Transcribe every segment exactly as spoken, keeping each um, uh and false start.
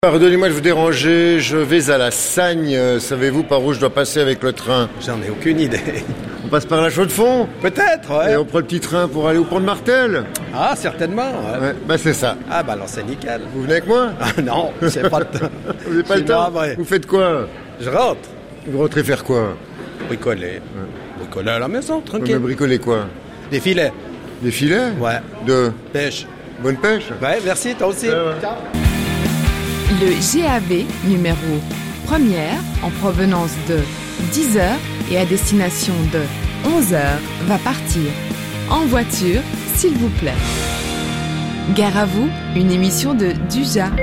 Pardonnez-moi de vous déranger, je vais à la Sagne. Savez-vous par où je dois passer avec le train? J'en ai aucune idée. On passe par la Chaux-de-Fonds? Peut-être, ouais. Et on prend le petit train pour aller au pont de Martel? Ah, certainement, ouais. Ouais, bah c'est ça. Ah, bah alors c'est nickel. Vous venez avec moi? Ah non, c'est pas le temps. Vous n'avez pas le temps? Ouais. Vous faites quoi? Je rentre. Vous rentrez faire quoi? Bricoler. Ouais. Bricoler à la maison, Vous tranquille. me bricolez quoi? Des filets. Des filets? Ouais. De Pêche. bonne pêche? Ouais, merci, toi aussi. Ouais, ouais. Ciao. Le G A V numéro première en provenance de dix heures et à destination de onze heures va partir. En voiture, s'il vous plaît. Gare à vous, une émission de Duja.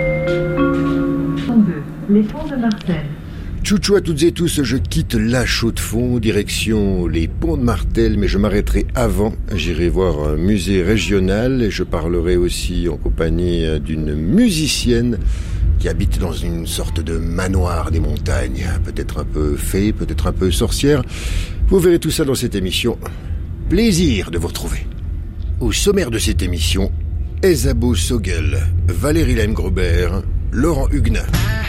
Les ponts de Martel. Tchou-tchou à toutes et tous, je quitte la Chaux-de-Fonds, direction les ponts de Martel, mais je m'arrêterai avant. J'irai voir un musée régional et je parlerai aussi en compagnie d'une musicienne qui habite dans une sorte de manoir des montagnes, peut-être un peu fée, peut-être un peu sorcière. Vous verrez tout ça dans cette émission. Plaisir de vous retrouver. Au sommaire de cette émission, Isabeau Sogel, Valérie Lehme-Grobert, Laurent Huguenin.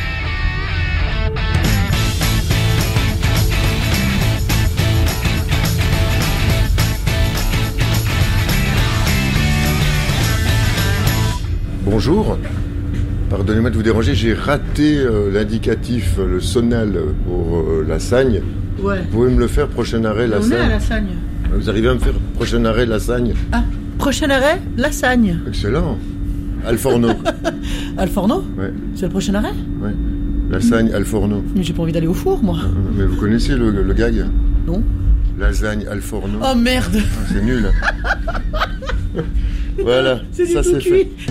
Bonjour. Pardonnez-moi de vous déranger, j'ai raté euh, l'indicatif, le sonal pour euh, la Sagne. Ouais. Vous pouvez me le faire, prochain arrêt, la On Sagne? est à la Sagne. Vous arrivez à me faire prochain arrêt, la Sagne? Ah, prochain arrêt, la Sagne. Excellent. Alforno. Alforno? Ouais, C'est le prochain arrêt? ouais. La Sagne, Alforno. Mais j'ai pas envie d'aller au four, moi. Mais vous connaissez le, le gag? Non. Lasagne, Alforno. Oh merde. Ah, c'est nul. Voilà, C'est du ça tout c'est cuit. fait.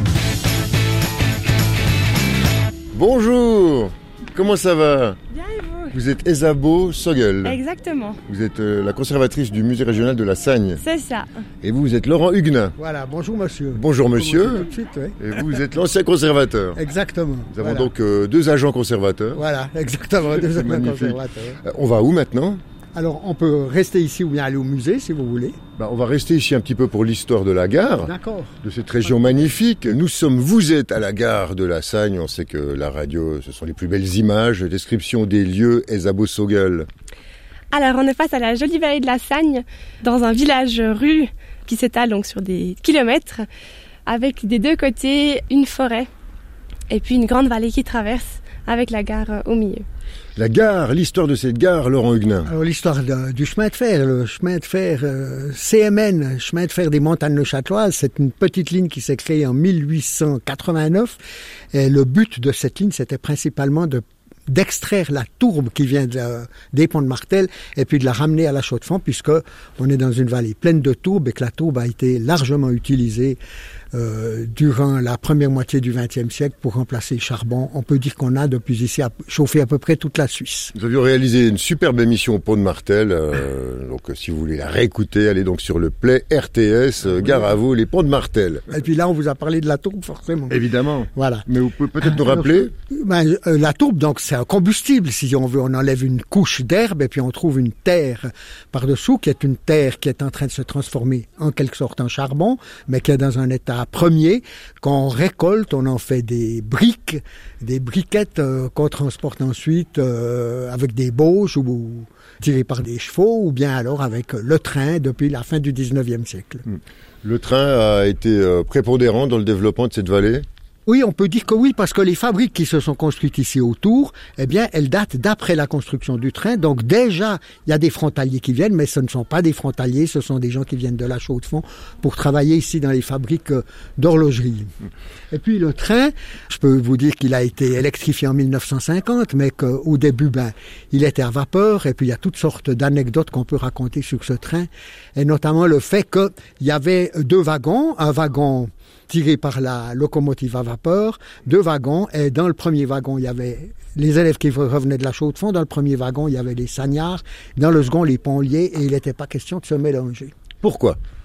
Bonjour. Comment ça va? Bien et vous? Vous êtes Isabeau Sogel. Exactement, Vous êtes euh, la conservatrice du musée régional de la Sagne. c'est ça. Et vous, vous êtes Laurent Huguenin. Voilà, bonjour monsieur. Bonjour monsieur. Tout de suite, oui. Et vous, vous êtes l'ancien conservateur. Exactement. Nous avons voilà. donc euh, deux agents conservateurs. Voilà, exactement, deux C'est agents magnifique. conservateurs. Euh, on va où maintenant? Alors, on peut rester ici ou bien aller au musée si vous voulez. Bah, on va rester ici un petit peu pour l'histoire de la gare, D'accord. de cette région magnifique. Nous sommes, vous êtes à la gare de la Sagne. On sait que la radio, ce sont les plus belles images. Description des lieux, Isabeau Sogel. Alors, on est face à la jolie vallée de la Sagne, dans un village-rue qui s'étale donc sur des kilomètres, avec des deux côtés une forêt et puis une grande vallée qui traverse avec la gare euh, au milieu. La gare, l'histoire de cette gare, Laurent Huguenin. Alors, l'histoire de- du chemin de fer, le chemin de fer euh, C M N, chemin de fer des montagnes neuchâteloises, c'est une petite ligne qui s'est créée en mille huit cent quatre-vingt-neuf. Et le but de cette ligne, c'était principalement de d'extraire la tourbe qui vient de, des ponts de Martel et puis de la ramener à la Chaux-de-Fonds, puisque on est dans une vallée pleine de tourbes et que la tourbe a été largement utilisée euh, durant la première moitié du vingtième siècle pour remplacer le charbon. On peut dire qu'on a depuis ici à chauffer à peu près toute la Suisse. Nous avions réalisé une superbe émission au pont de Martel. Euh, donc, si vous voulez la réécouter, allez donc sur le Play R T S, euh, gare à vous, les ponts de Martel. Et puis là, on vous a parlé de la tourbe, forcément. Évidemment. Voilà. Mais vous pouvez peut-être nous Alors, rappeler? Ben, euh, la tourbe, donc, c'est un combustible, si on veut. On enlève une couche d'herbe et puis on trouve une terre par-dessous, qui est une terre qui est en train de se transformer en quelque sorte en charbon, mais qui est dans un état premier. Qu'on récolte, on en fait des briques, des briquettes euh, qu'on transporte ensuite euh, avec des bauges ou, ou tirées par des chevaux, ou bien alors avec le train depuis la fin du dix-neuvième siècle. Le train a été euh, prépondérant dans le développement de cette vallée? Oui, on peut dire que oui, parce que les fabriques qui se sont construites ici autour, eh bien, elles datent d'après la construction du train. Donc déjà, il y a des frontaliers qui viennent, mais ce ne sont pas des frontaliers, ce sont des gens qui viennent de la Chaux-de-Fonds pour travailler ici dans les fabriques euh, d'horlogerie. Et puis le train, je peux vous dire qu'il a été électrifié en mille neuf cent cinquante, mais qu'au début, ben, il était à vapeur. Et puis il y a toutes sortes d'anecdotes qu'on peut raconter sur ce train, et notamment le fait qu'il y avait deux wagons, un wagon tiré par la locomotive à vapeur, deux wagons, et dans le premier wagon, il y avait les élèves qui revenaient de la Chaux-de-Fonds, dans le premier wagon, il y avait les sagnards, dans le second, les ponliers, et il n'était pas question de se mélanger. Pourquoi?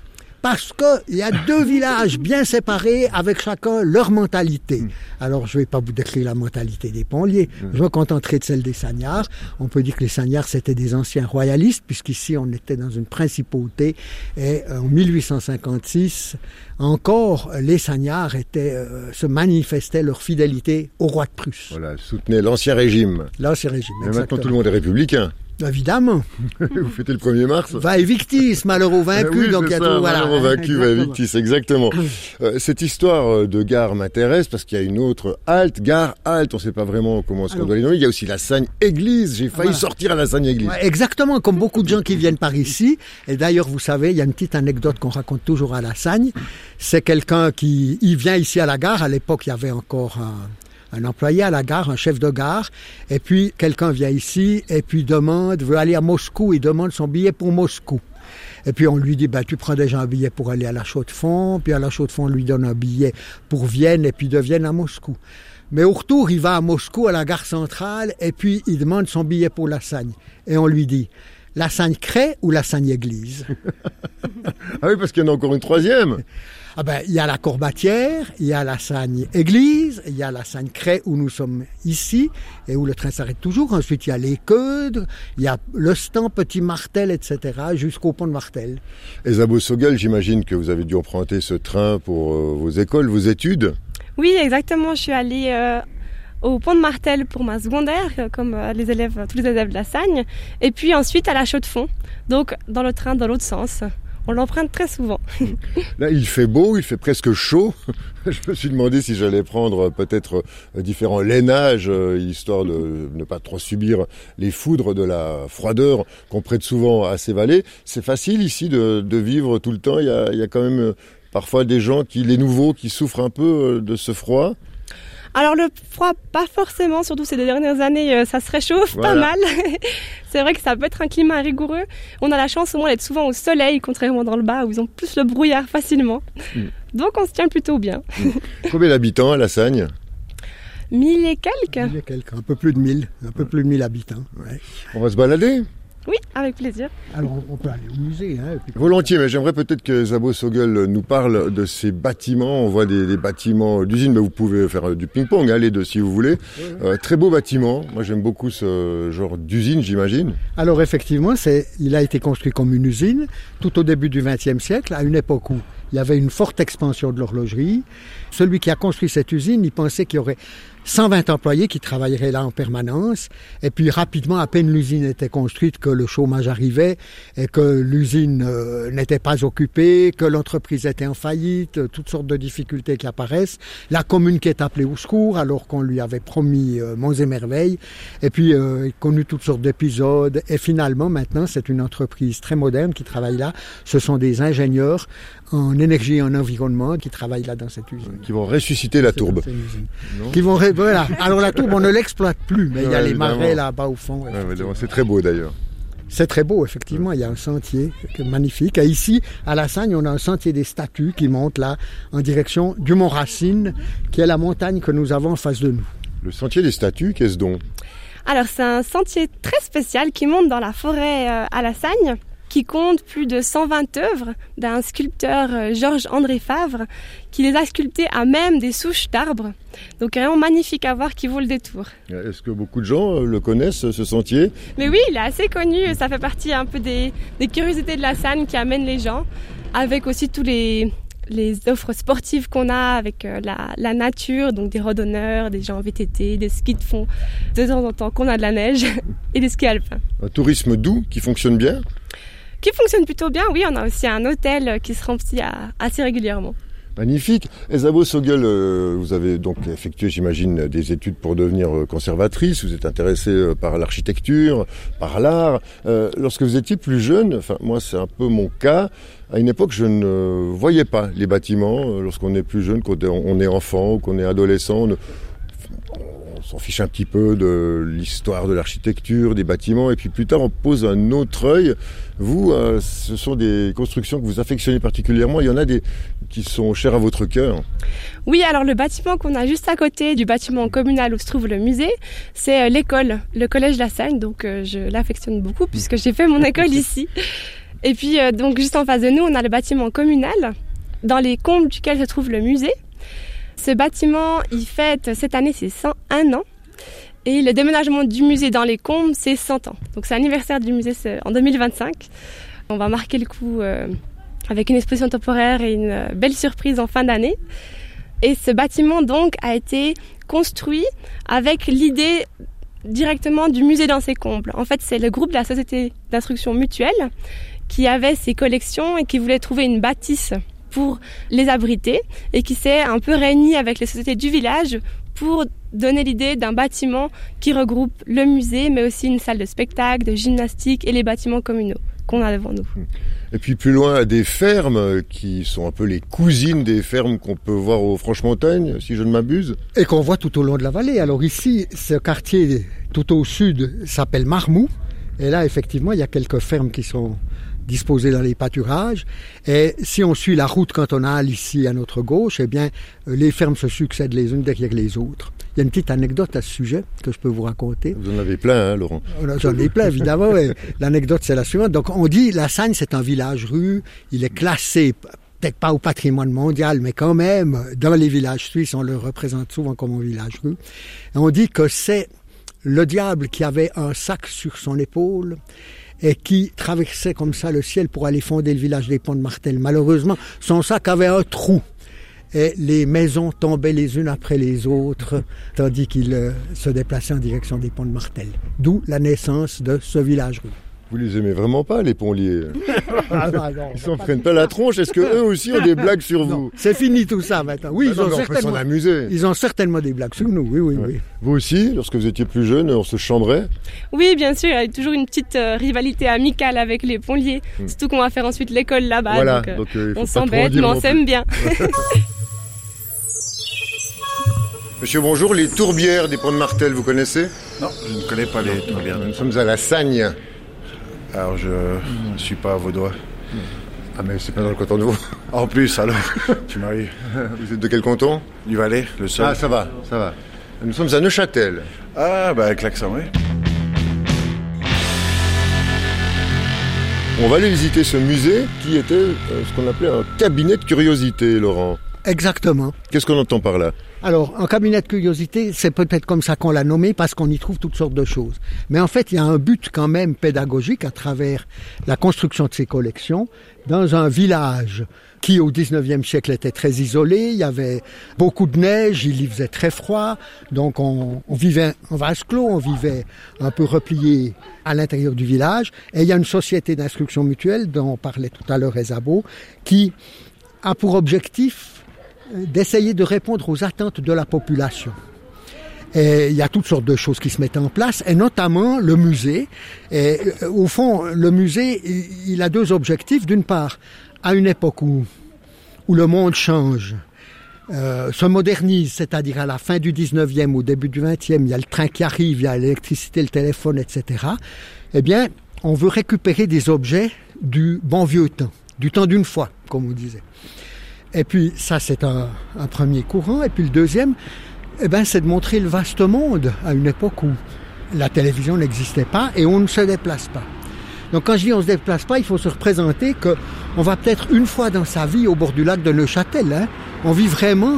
parce qu'il y a deux villages bien séparés avec chacun leur mentalité. Alors, je ne vais pas vous décrire la mentalité des Ponliers, je me contenterai de celle des Sagnards. On peut dire que les Sagnards, c'était des anciens royalistes, puisqu'ici, on était dans une principauté. Et en mille huit cent cinquante-six, encore, les Sagnards étaient, euh, se manifestaient leur fidélité au roi de Prusse. Voilà, soutenez l'ancien régime. L'ancien régime, Mais maintenant, tout le monde est républicain. Évidemment. Vous fêtez le premier mars. Va et victis, malheureux vaincu. Oui, donc c'est il y a ça, tout, voilà. malheureux vaincu, va et victis, exactement. euh, cette histoire de gare m'intéresse parce qu'il y a une autre halte, gare, halte, on ne sait pas vraiment comment est-ce qu'on doit les nommer. Il y a aussi la Sagne-Église. J'ai failli voilà. sortir à la Sagne-Église. Ouais, exactement, comme beaucoup de gens qui viennent par ici. Et d'ailleurs, vous savez, il y a une petite anecdote qu'on raconte toujours à la Sagne. C'est quelqu'un qui il vient ici à la gare. À l'époque, il y avait encore un... un employé à la gare, un chef de gare, et puis quelqu'un vient ici et puis demande, veut aller à Moscou, il demande son billet pour Moscou. Et puis on lui dit, ben, tu prends déjà un billet pour aller à la Chaux-de-Fonds, puis à la Chaux-de-Fonds on lui donne un billet pour Vienne, et puis de Vienne à Moscou. Mais au retour, il va à Moscou, à la gare centrale, et puis il demande son billet pour la Sagne. Et on lui dit, la Sagne-Cray ou la Sagne-Église? Ah oui, parce qu'il y en a encore une troisième. Ah ben, il y a la Corbatière, il y a la Sagne-Église, il y a la Sagne-Cray où nous sommes ici et où le train s'arrête toujours. Ensuite, il y a les Queudes, il y a le Stan, Petit Martel, et cetera jusqu'au pont de Martel. Et Zabo-Sogol, j'imagine que vous avez dû emprunter ce train pour euh, vos écoles, vos études. Oui, exactement. Je suis allée euh, au pont de Martel pour ma secondaire, comme euh, les élèves, tous les élèves de la Sagne. Et puis ensuite à la Chaux-de-Fonds. Donc, dans le train dans l'autre sens. On l'emprunte très souvent. Là, il fait beau, il fait presque chaud. Je me suis demandé si j'allais prendre peut-être différents lainages, histoire de ne pas trop subir les foudres de la froideur qu'on prête souvent à ces vallées. C'est facile ici de, de vivre tout le temps. Il y a, il y a quand même parfois des gens, qui, les nouveaux, qui souffrent un peu de ce froid. Alors le froid, pas forcément, surtout ces deux dernières années, ça se réchauffe voilà. pas mal. C'est vrai que ça peut être un climat rigoureux. On a la chance au moins d'être souvent au soleil, contrairement dans le bas où ils ont plus le brouillard facilement. Mm. Donc on se tient plutôt bien. Mm. Combien d'habitants à la Sagne? Mille et quelques. Mille et quelques, un peu plus de mille, un peu plus de mille habitants. Ouais. On va se balader? Oui, avec plaisir. Alors, on peut aller au musée. Hein, puis... Volontiers, mais j'aimerais peut-être que Zabo-Sogol nous parle de ces bâtiments. On voit des, des bâtiments d'usine, mais vous pouvez faire du ping-pong, hein, les deux, si vous voulez. Oui, oui. Euh, très beau bâtiment. Moi, j'aime beaucoup ce genre d'usine, j'imagine. Alors, effectivement, c'est, il a été construit comme une usine tout au début du vingtième siècle, à une époque où il y avait une forte expansion de l'horlogerie. Celui qui a construit cette usine, il pensait qu'il y aurait cent vingt employés qui travailleraient là en permanence. Et puis rapidement, à peine l'usine était construite, que le chômage arrivait et que l'usine euh, n'était pas occupée, que l'entreprise était en faillite, euh, toutes sortes de difficultés qui apparaissent. La commune qui est appelée au secours alors qu'on lui avait promis euh, monts et merveilles. Et puis, euh, il a connu toutes sortes d'épisodes. Et finalement, maintenant, c'est une entreprise très moderne qui travaille là. Ce sont des ingénieurs en énergie et en environnement qui travaillent là dans cette usine. Qui vont ressusciter la tourbe. Qui vont ré... voilà. Alors la tourbe, on ne l'exploite plus, mais il ouais, y a évidemment. Les marais là-bas au fond. Ouais, c'est très beau d'ailleurs. C'est très beau, effectivement. Ouais. Il y a un sentier magnifique. Et ici, à la Sagne, on a un sentier des statues qui monte là en direction du Mont Racine, qui est la montagne que nous avons en face de nous. Le sentier des statues, qu'est-ce donc? Alors c'est un sentier très spécial qui monte dans la forêt euh, à la Sagne, qui compte plus de cent vingt œuvres d'un sculpteur euh, Georges-André Favre, qui les a sculptées à même des souches d'arbres. Donc vraiment magnifique à voir, qui vaut le détour. Est-ce que beaucoup de gens le connaissent, ce sentier? Mais oui, il est assez connu, ça fait partie un peu des, des curiosités de la Sagne qui amènent les gens, avec aussi tous les... les offres sportives qu'on a avec la, la nature, donc des randonneurs, des gens en V T T, des skis de fond, de temps en temps qu'on a de la neige et des skis alpins. Un tourisme doux qui fonctionne bien? Qui fonctionne plutôt bien, oui. On a aussi un hôtel qui se remplit à, assez régulièrement. Magnifique. Et Zabo-Sogol, euh, vous avez donc effectué, j'imagine, des études pour devenir conservatrice. Vous êtes intéressée par l'architecture, par l'art. Euh, lorsque vous étiez plus jeune, enfin moi c'est un peu mon cas, à une époque je ne voyais pas les bâtiments. Lorsqu'on est plus jeune, quand on est enfant ou qu'on est adolescent, on, on s'en fiche un petit peu de l'histoire de l'architecture, des bâtiments, et puis plus tard on pose un autre œil. Vous, euh, ce sont des constructions que vous affectionnez particulièrement. Il y en a des qui sont chères à votre cœur. Oui, alors le bâtiment qu'on a juste à côté du bâtiment communal où se trouve le musée, c'est euh, l'école, le collège La Sagne. Donc euh, je l'affectionne beaucoup puisque j'ai fait mon école ici. Et puis, euh, donc, juste en face de nous, on a le bâtiment communal, dans les combles duquel se trouve le musée. Ce bâtiment, il fête cette année ses cent un ans. Et le déménagement du musée dans les combles, c'est cent ans. Donc, c'est l'anniversaire du musée c'est en deux mille vingt-cinq. On va marquer le coup euh, avec une exposition temporaire et une euh, belle surprise en fin d'année. Et ce bâtiment, donc, a été construit avec l'idée directement du musée dans ses combles. En fait, c'est le groupe de la Société d'instruction mutuelle qui avait ses collections et qui voulait trouver une bâtisse pour les abriter et qui s'est un peu réuni avec les sociétés du village pour donner l'idée d'un bâtiment qui regroupe le musée, mais aussi une salle de spectacle, de gymnastique et les bâtiments communaux qu'on a devant nous. Et puis plus loin, des fermes qui sont un peu les cousines des fermes qu'on peut voir au Franche-Montagne, si je ne m'abuse. Et qu'on voit tout au long de la vallée. Alors ici, ce quartier tout au sud s'appelle Marmou. Et là, effectivement, il y a quelques fermes qui sont disposées dans les pâturages. Et si on suit la route cantonale ici à notre gauche, eh bien, les fermes se succèdent les unes derrière les autres. Il y a une petite anecdote à ce sujet que je peux vous raconter. Vous en avez plein, hein, Laurent? J'en ai plein, évidemment. Ouais. L'anecdote, c'est la suivante. Donc, on dit, La Sagne, c'est un village-rue. Il est classé, peut-être pas au patrimoine mondial, mais quand même, dans les villages suisses, on le représente souvent comme un village-rue. Et on dit que c'est le diable qui avait un sac sur son épaule et qui traversait comme ça le ciel pour aller fonder le village des Ponts de Martel. Malheureusement, son sac avait un trou. Et les maisons tombaient les unes après les autres, tandis qu'il euh, se déplaçait en direction des Ponts de Martel. D'où la naissance de ce village-rue. Vous les aimez vraiment pas, les Ponliers? ah, non, non, Ils s'en prennent pas la tronche. Est-ce qu'eux aussi ont des blagues sur non, vous? C'est fini tout ça maintenant. Oui, bah ils, non, ont on certainement, peut s'en amuser. Ils ont certainement des blagues sur nous, oui, oui, ouais. oui. Vous aussi, lorsque vous étiez plus jeune, on se chambrait? Oui, bien sûr, il y a toujours une petite euh, rivalité amicale avec les Ponliers. Hmm. Surtout qu'on va faire ensuite l'école là-bas. Voilà, donc, euh, donc euh, on s'embête, mais on s'aime bien. Monsieur, bonjour, les tourbières des Ponts de Martel, vous connaissez? Non, je ne connais pas les tourbières. Nous sommes à la Sagne. Alors, je ne suis pas vaudois. Ah, mais c'est pas dans le canton de Vaud. En plus, alors, tu m'arrives. Vous êtes de quel canton? Du Valais, le seul. Ah, ça va, ça va. Nous sommes à Neuchâtel. Ah, bah avec l'accent, oui. On va aller visiter ce musée qui était euh, ce qu'on appelait un cabinet de curiosité, Laurent. Exactement. Qu'est-ce qu'on entend par là? Alors, un cabinet de curiosité, c'est peut-être comme ça qu'on l'a nommé parce qu'on y trouve toutes sortes de choses. Mais en fait, il y a un but quand même pédagogique à travers la construction de ces collections dans un village qui, au dix-neuvième siècle, était très isolé. Il y avait beaucoup de neige, il y faisait très froid. Donc, on, on vivait en vase clos, on vivait un peu replié à l'intérieur du village. Et il y a une société d'instruction mutuelle dont on parlait tout à l'heure, Esabo, qui a pour objectif d'essayer de répondre aux attentes de la population. Et il y a toutes sortes de choses qui se mettent en place, et notamment le musée. Et au fond, le musée, il a deux objectifs. D'une part, à une époque où, où le monde change, euh, se modernise, c'est-à-dire à la fin du dix-neuvième, au début du vingtième, il y a le train qui arrive, il y a l'électricité, le téléphone, et cetera. Eh bien, on veut récupérer des objets du bon vieux temps, du temps d'une fois, comme on disait. Et puis, ça, c'est un, un premier courant. Et puis, le deuxième, eh ben, c'est de montrer le vaste monde à une époque où la télévision n'existait pas et on ne se déplace pas. Donc, quand je dis on ne se déplace pas, il faut se représenter qu'on va peut-être une fois dans sa vie au bord du lac de Neuchâtel. Hein, on vit vraiment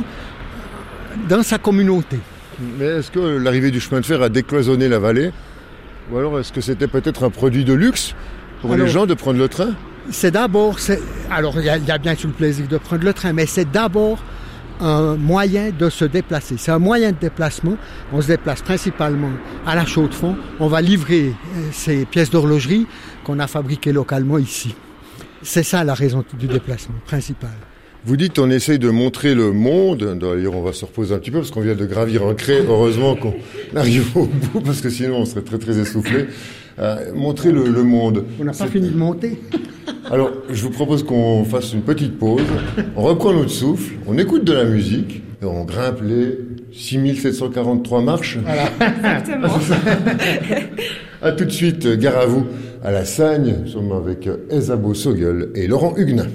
dans sa communauté. Mais est-ce que l'arrivée du chemin de fer a décloisonné la vallée? Ou alors, est-ce que c'était peut-être un produit de luxe pour alors, les gens de prendre le train? C'est d'abord, c'est, alors il y, a, il y a bien sûr le plaisir de prendre le train, mais c'est d'abord un moyen de se déplacer. C'est un moyen de déplacement. On se déplace principalement à la Chaux-de-Fonds. On va livrer ces pièces d'horlogerie qu'on a fabriquées localement ici. C'est ça la raison du déplacement principal. Vous dites qu'on essaye de montrer le monde. D'ailleurs, on va se reposer un petit peu parce qu'on vient de gravir un crêt. Heureusement qu'on arrive au bout parce que sinon on serait très très essoufflé. Euh, montrer le, le monde. On n'a pas C'est... fini de monter. Alors, je vous propose qu'on fasse une petite pause. On reprend notre souffle, on écoute de la musique et on grimpe les six mille sept cent quarante-trois marches. Voilà. Exactement. À tout de suite, gare à vous, à la Sagne. Nous sommes avec Esabo Sogel et Laurent Huguenin.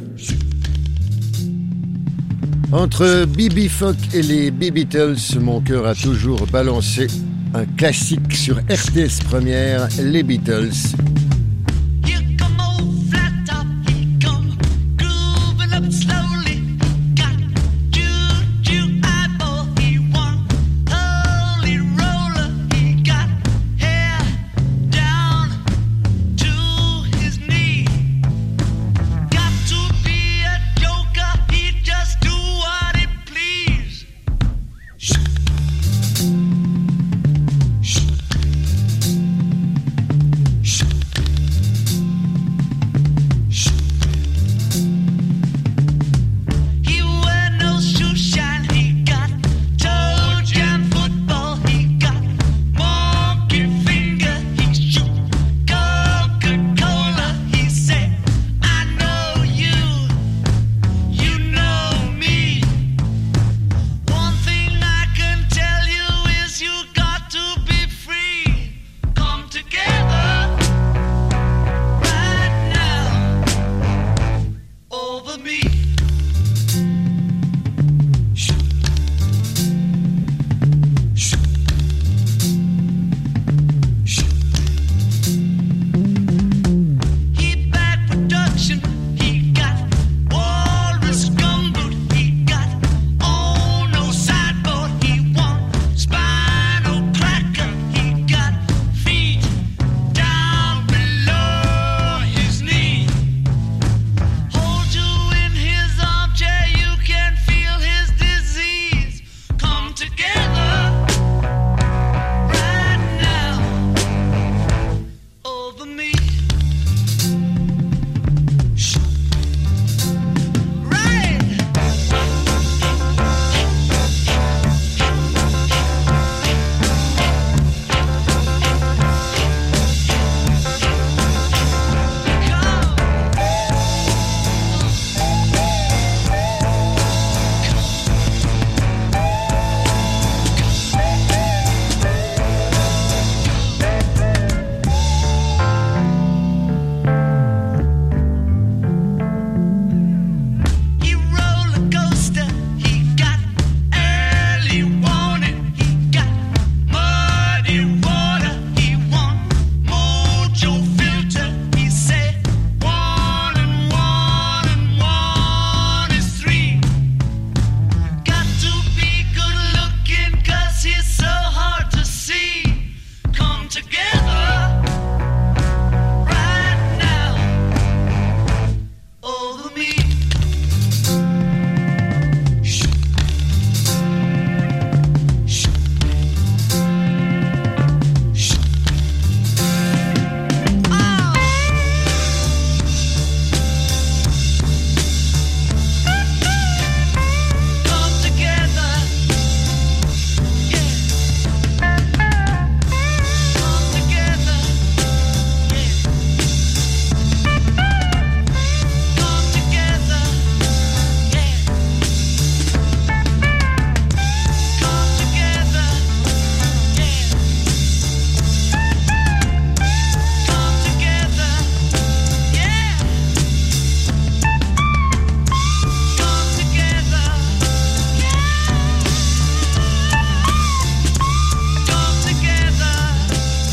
Entre Bibi Phoque et les B-Beatles, mon cœur a toujours balancé un classique sur R T S Première, les Beatles. Here come old flat top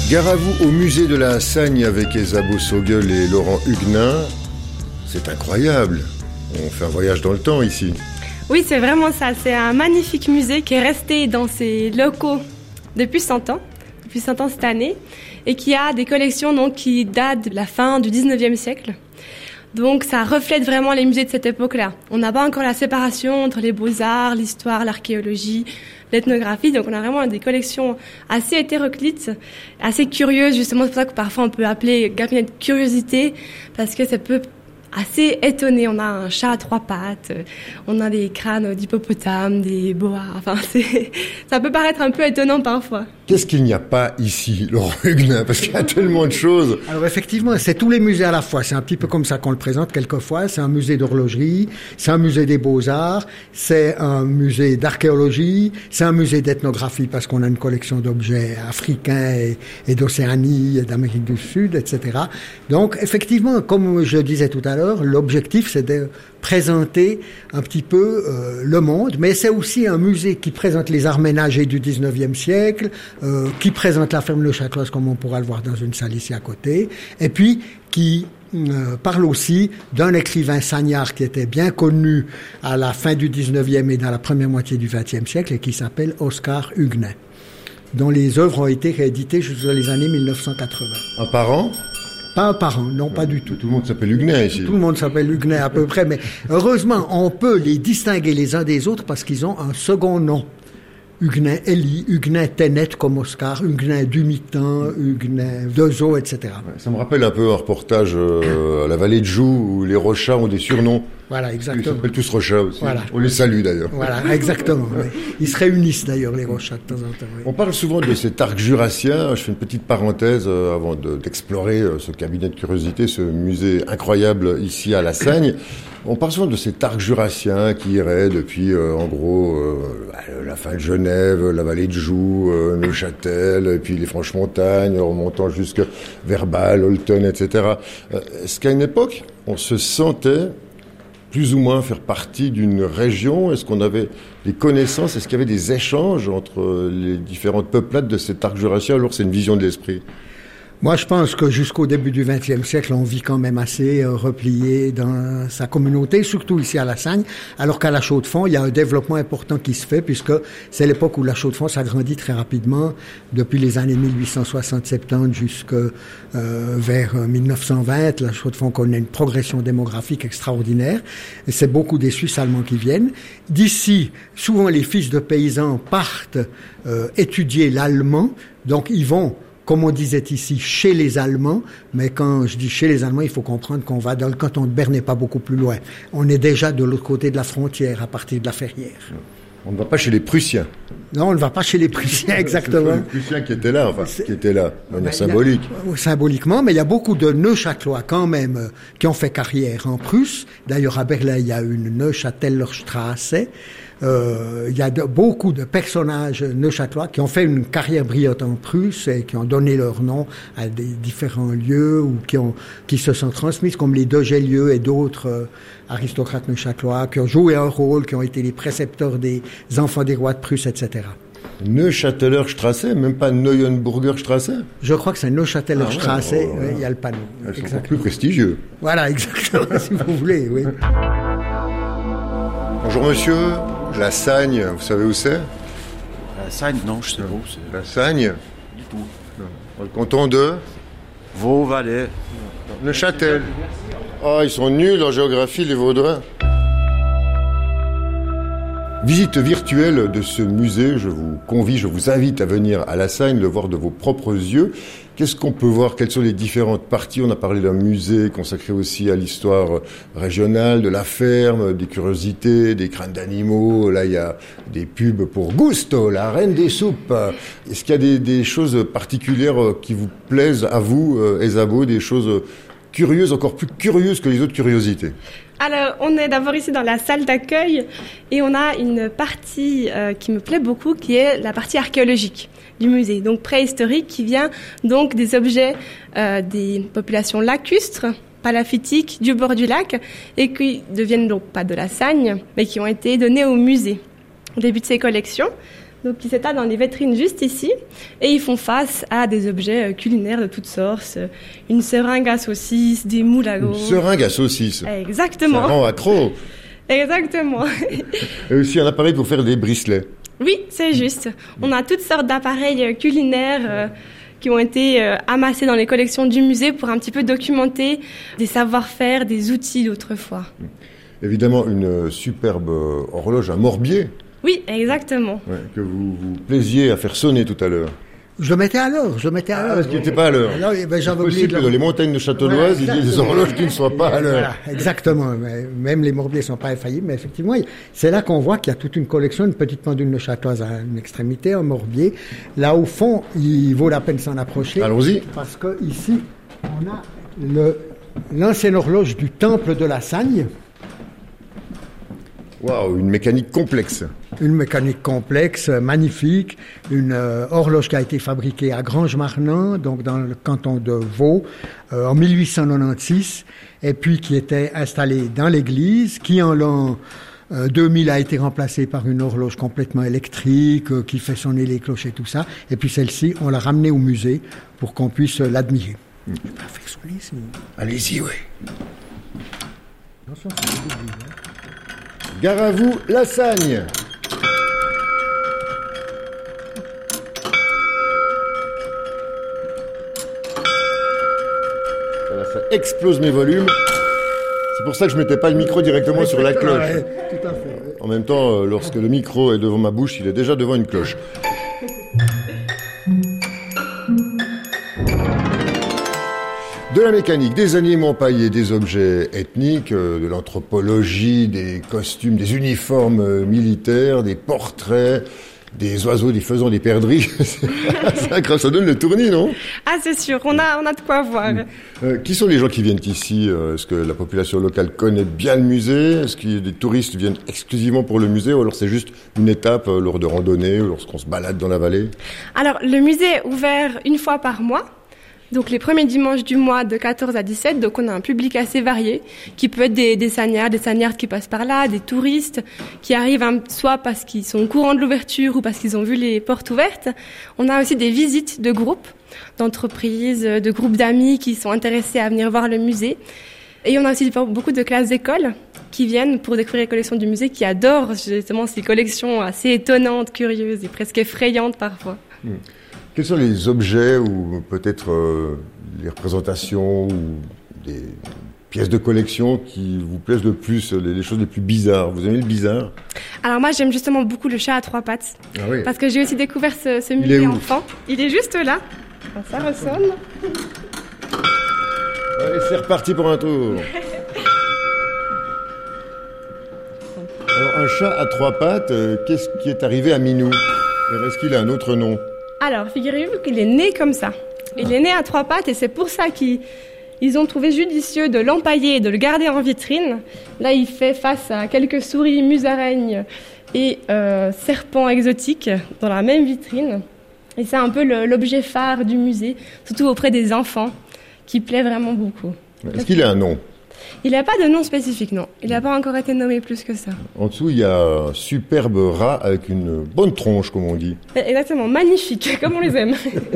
Gare à vous au musée de la Sagne avec Isabeau Saugueul et Laurent Huguenin. C'est incroyable. On fait un voyage dans le temps ici. Oui, c'est vraiment ça. C'est un magnifique musée qui est resté dans ses locaux depuis cent ans, depuis cent ans cette année, et qui a des collections donc, qui datent de la fin du dix-neuvième siècle. Donc ça reflète vraiment les musées de cette époque-là. On n'a pas encore la séparation entre les beaux-arts, l'histoire, l'archéologie, l'ethnographie. Donc on a vraiment des collections assez hétéroclites, assez curieuses. Justement, c'est pour ça que parfois on peut appeler cabinet de curiosité, parce que ça peut assez étonné. On a un chat à trois pattes, on a des crânes d'hippopotame, des boas. Enfin, c'est, ça peut paraître un peu étonnant parfois. Qu'est-ce qu'il n'y a pas ici, Laurent Huguenin? Parce qu'il y a tellement de choses. Alors effectivement, c'est tous les musées à la fois. C'est un petit peu comme ça qu'on le présente quelquefois. C'est un musée d'horlogerie, c'est un musée des beaux-arts, c'est un musée d'archéologie, c'est un musée d'ethnographie parce qu'on a une collection d'objets africains et, et d'Océanie, et d'Amérique du Sud, et cetera. Donc effectivement, comme je disais tout à l'heure, l'objectif c'est de présenter un petit peu euh, le monde, mais c'est aussi un musée qui présente les arts ménagers du dix-neuvième siècle, euh, qui présente la ferme Le Châteloise comme on pourra le voir dans une salle ici à côté, et puis qui euh, parle aussi d'un écrivain sagnard qui était bien connu à la fin du dix-neuvième et dans la première moitié du vingtième siècle et qui s'appelle Oscar Huguenin, dont les œuvres ont été rééditées jusqu'aux les années mille neuf cent quatre-vingts. Un parent? Pas un parent, non, pas du tout. Tout le monde s'appelle Huguenin ici. Tout le monde s'appelle Huguenin à peu près, mais heureusement, on peut les distinguer les uns des autres parce qu'ils ont un second nom. Huguenin Elie, Huguenin Ténet comme Oscar, Huguenin Dumitan, Huguenin Dezo, et cetera. Ça me rappelle un peu un reportage euh, à la vallée de Joux où les Rochats ont des surnoms. Voilà, exactement. Ils s'appellent tous Rochats aussi. Voilà. On les salue d'ailleurs. Voilà, exactement. Oui. Ils se réunissent d'ailleurs, les Rochats, de temps en temps. Oui. On parle souvent de cet arc jurassien. Je fais une petite parenthèse euh, avant de, d'explorer euh, ce cabinet de curiosité, ce musée incroyable ici à la Sagne. On parle souvent de cet arc jurassien qui irait depuis, euh, en gros, euh, la fin de Genève, la vallée de Joux, euh, Neuchâtel, et puis les Franches-Montagnes, remontant jusque vers Bâle, Olten, et cetera. Euh, est-ce qu'à une époque, on se sentait plus ou moins faire partie d'une région? Est-ce qu'on avait des connaissances? Est-ce qu'il y avait des échanges entre les différentes peuplades de cet arc jurassien? Alors c'est une vision de l'esprit. Moi, je pense que jusqu'au début du vingtième siècle, on vit quand même assez euh, replié dans sa communauté, surtout ici à la Sagne, alors qu'à la Chaux-de-Fonds, il y a un développement important qui se fait, puisque c'est l'époque où la Chaux-de-Fonds s'agrandit très rapidement, depuis les années mille huit cent soixante soixante-dix jusque euh, vers mille neuf cent vingt. La Chaux-de-Fonds connaît une progression démographique extraordinaire, et c'est beaucoup des Suisses allemands qui viennent. D'ici, souvent les fils de paysans partent euh, étudier l'allemand, donc ils vont, comme on disait ici, chez les Allemands, mais quand je dis chez les Allemands, il faut comprendre qu'on va dans le canton de Berne et pas beaucoup plus loin. On est déjà de l'autre côté de la frontière, à partir de la Ferrière. On ne va pas chez les Prussiens. Non, on ne va pas chez les Prussiens, exactement. Les Prussiens qui étaient là, enfin, C'est... qui étaient là, de manière ben, symbolique. A, symboliquement, mais il y a beaucoup de Neuchâtelois quand même euh, qui ont fait carrière en Prusse. D'ailleurs, à Berlin, il y a une Neuchâteler Straße. Euh, il y a de, beaucoup de personnages neuchâtelois qui ont fait une carrière brillante en Prusse et qui ont donné leur nom à des différents lieux ou qui ont qui se sont transmis, comme les Degelieux et d'autres euh, aristocrates neuchâtelois qui ont joué un rôle, qui ont été les précepteurs des enfants des rois de Prusse, et cetera. Neuchâteler Straße, même pas Neuenburger Straße? Je crois que c'est Neuchâteler ah, Straße, ouais, ouais, il ouais, y a le panneau. Elles sont plus prestigieux. Voilà, exactement, si vous voulez, oui. Bonjour monsieur, la Sagne, vous savez où c'est? La Sagne, non, je sais pas où c'est. La Sagne? Du tout. Dans le canton de Vaud-Valais. Neuchâtel. Ah, ils sont nuls en géographie, les Vaudois. Visite virtuelle de ce musée, je vous convie, je vous invite à venir à la Sagne, le voir de vos propres yeux. Qu'est-ce qu'on peut voir? Quelles sont les différentes parties? On a parlé d'un musée consacré aussi à l'histoire régionale, de la ferme, des curiosités, des crânes d'animaux. Là, il y a des pubs pour Gusto, la reine des soupes. Est-ce qu'il y a des, des choses particulières qui vous plaisent à vous, Isabeau, des choses curieuses, encore plus curieuses que les autres curiosités? Alors, on est d'abord ici dans la salle d'accueil et on a une partie euh, qui me plaît beaucoup, qui est la partie archéologique du musée, donc préhistorique, qui vient donc des objets euh, des populations lacustres, palafitiques, du bord du lac, et qui deviennent donc pas de la Sagne, mais qui ont été donnés au musée. Au début de ces collections, donc qui s'étalent dans les vitrines juste ici, et ils font face à des objets culinaires de toutes sortes, une seringue à saucisses, des moules à Une seringue à saucisses. Exactement. Ça rend accro. Exactement. Et aussi un appareil pour faire des bricelets. Oui, c'est juste. On a toutes sortes d'appareils culinaires euh, qui ont été euh, amassés dans les collections du musée pour un petit peu documenter des savoir-faire, des outils d'autrefois. Évidemment, une superbe horloge à morbier. Oui, exactement. Ouais, que vous vous plaisiez à faire sonner tout à l'heure. Je le mettais à l'heure, je le mettais à Ah, l'heure. parce qu'il n'était pas à l'heure. Alors, eh ben, C'est j'avais oublié possible de que le- dans les montagnes de Châteaunoise, Voilà, il y ait des exactement. horloges qui ne soient pas à l'heure. Voilà, exactement. Mais même les morbiers ne sont pas infaillibles, mais effectivement, c'est là qu'on voit qu'il y a toute une collection, une petite pendule neuchâteloise à une extrémité, un morbier. Là, au fond, il vaut la peine s'en approcher. Allons-y. Parce que ici, on a le, l'ancienne horloge du temple de la Sagne. Waouh, une mécanique complexe. Une mécanique complexe, euh, magnifique, une euh, horloge qui a été fabriquée à Grange-Marnan, donc dans le canton de Vaud, euh, en mille huit cent quatre-vingt-seize, et puis qui était installée dans l'église, qui en l'an euh, deux mille a été remplacée par une horloge complètement électrique, euh, qui fait sonner les cloches et tout ça, et puis celle-ci, on l'a ramenée au musée pour qu'on puisse euh, l'admirer. Je vais pas faire sonner, c'est... Allez-y, oui. Attention, c'est du bruit, hein. Gare à vous, la Sagne. Voilà, ça explose mes volumes. C'est pour ça que je mettais pas le micro directement sur la cloche. Ouais, tout à fait. ouais. En même temps, euh, lorsque le micro est devant ma bouche, il est déjà devant une cloche. De la mécanique, des animaux empaillés, des objets ethniques, euh, de l'anthropologie, des costumes, des uniformes euh, militaires, des portraits, des oiseaux des faisant des perdrix. C'est incroyable, ça donne le tournis, non? Ah, c'est sûr, on a, on a de quoi voir. Euh, Qui sont les gens qui viennent ici? euh, Est-ce que la population locale connaît bien le musée? Est-ce que des touristes viennent exclusivement pour le musée? Ou alors c'est juste une étape euh, lors de randonnées ou lorsqu'on se balade dans la vallée? Alors, le musée est ouvert une fois par mois. Donc les premiers dimanches du mois de quatorze à dix-sept, donc on a un public assez varié, qui peut être des, des saniards, des saniards qui passent par là, des touristes qui arrivent hein, soit parce qu'ils sont au courant de l'ouverture ou parce qu'ils ont vu les portes ouvertes. On a aussi des visites de groupes, d'entreprises, de groupes d'amis qui sont intéressés à venir voir le musée. Et on a aussi beaucoup de classes d'école qui viennent pour découvrir les collections du musée, qui adorent justement ces collections assez étonnantes, curieuses et presque effrayantes parfois. Mmh. Quels sont les objets ou peut-être euh, les représentations ou des pièces de collection qui vous plaisent le plus, les, les choses les plus bizarres? Vous aimez le bizarre? Alors moi j'aime justement beaucoup le chat à trois pattes, Ah oui. parce que j'ai aussi découvert ce, ce Il musée est où? enfant. Il est juste là. Ah, ça ressonne. Allez, c'est reparti pour un tour. Alors, un chat à trois pattes, euh, qu'est-ce qui est arrivé à Minou? Est-ce qu'il a un autre nom? Alors figurez-vous qu'il est né comme ça. Il est né à trois pattes et c'est pour ça qu'ils ils ont trouvé judicieux de l'empailler et de le garder en vitrine. Là il fait face à quelques souris, musaraignes et euh, serpents exotiques dans la même vitrine. Et c'est un peu le, l'objet phare du musée, surtout auprès des enfants, qui plaît vraiment beaucoup. Est-ce qu'il a un nom? Il n'a pas de nom spécifique, non. Il n'a pas encore été nommé plus que ça. En dessous, il y a un superbe rat avec une bonne tronche, comme on dit. Exactement, magnifique, comme on les aime.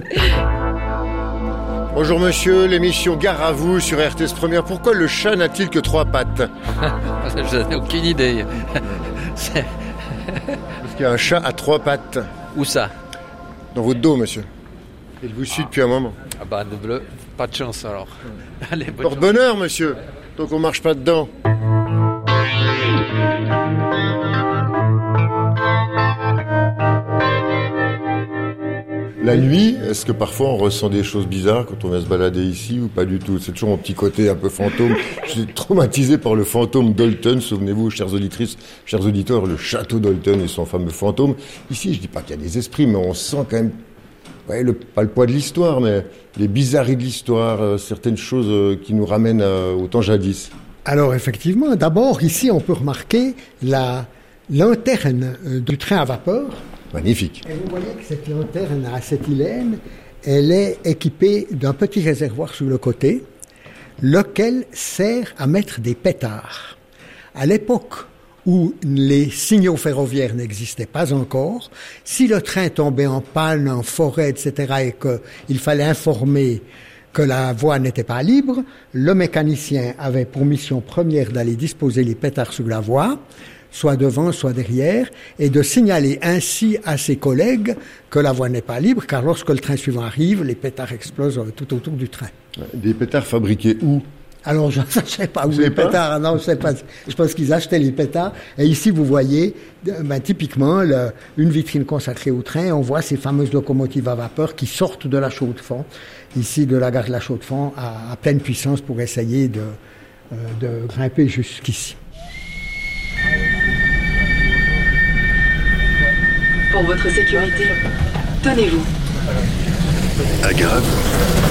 Bonjour monsieur, l'émission Gare à vous sur R T S Première. Pourquoi le chat n'a-t-il que trois pattes? Je n'ai aucune idée. C'est- Parce qu'il y a un chat à trois pattes Où ça? dans votre dos, monsieur. Il vous suit depuis un moment. Ah bah, de bleu. Pas de chance alors. Allez, bonne chance. Porte-bonheur, monsieur. Donc on marche pas dedans. La nuit, est-ce que parfois on ressent des choses bizarres quand on vient se balader ici ou pas du tout? C'est toujours mon petit côté un peu fantôme. Je suis traumatisé par le fantôme d'Olton. Souvenez-vous, chères auditrices, chers auditeurs, le château d'Olton et son fameux fantôme. Ici, je dis pas qu'il y a des esprits, mais on sent quand même, ouais, le, pas le poids de l'histoire, mais les bizarreries de l'histoire, euh, certaines choses euh, qui nous ramènent euh, au temps jadis. Alors effectivement, d'abord ici on peut remarquer la lanterne euh, du train à vapeur. Magnifique. Et vous voyez que cette lanterne à acétylène, elle est équipée d'un petit réservoir sur le côté, lequel sert à mettre des pétards. À l'époque où les signaux ferroviaires n'existaient pas encore. Si le train tombait en panne, en forêt, et cetera, et qu'il fallait informer que la voie n'était pas libre, le mécanicien avait pour mission première d'aller disposer les pétards sur la voie, soit devant, soit derrière, et de signaler ainsi à ses collègues que la voie n'est pas libre, car lorsque le train suivant arrive, les pétards explosent tout autour du train. Des pétards fabriqués où ? Alors, je ne sais pas où vous les pas pétards, non, je sais pas. Je pense qu'ils achetaient les pétards. Et ici, vous voyez, ben, typiquement, le, une vitrine consacrée au train. On voit ces fameuses locomotives à vapeur qui sortent de la Chaux-de-Fonds, ici de la gare de la Chaux-de-Fonds, à, à pleine puissance pour essayer de, euh, de grimper jusqu'ici. Pour votre sécurité, tenez-vous. À Gare à vous.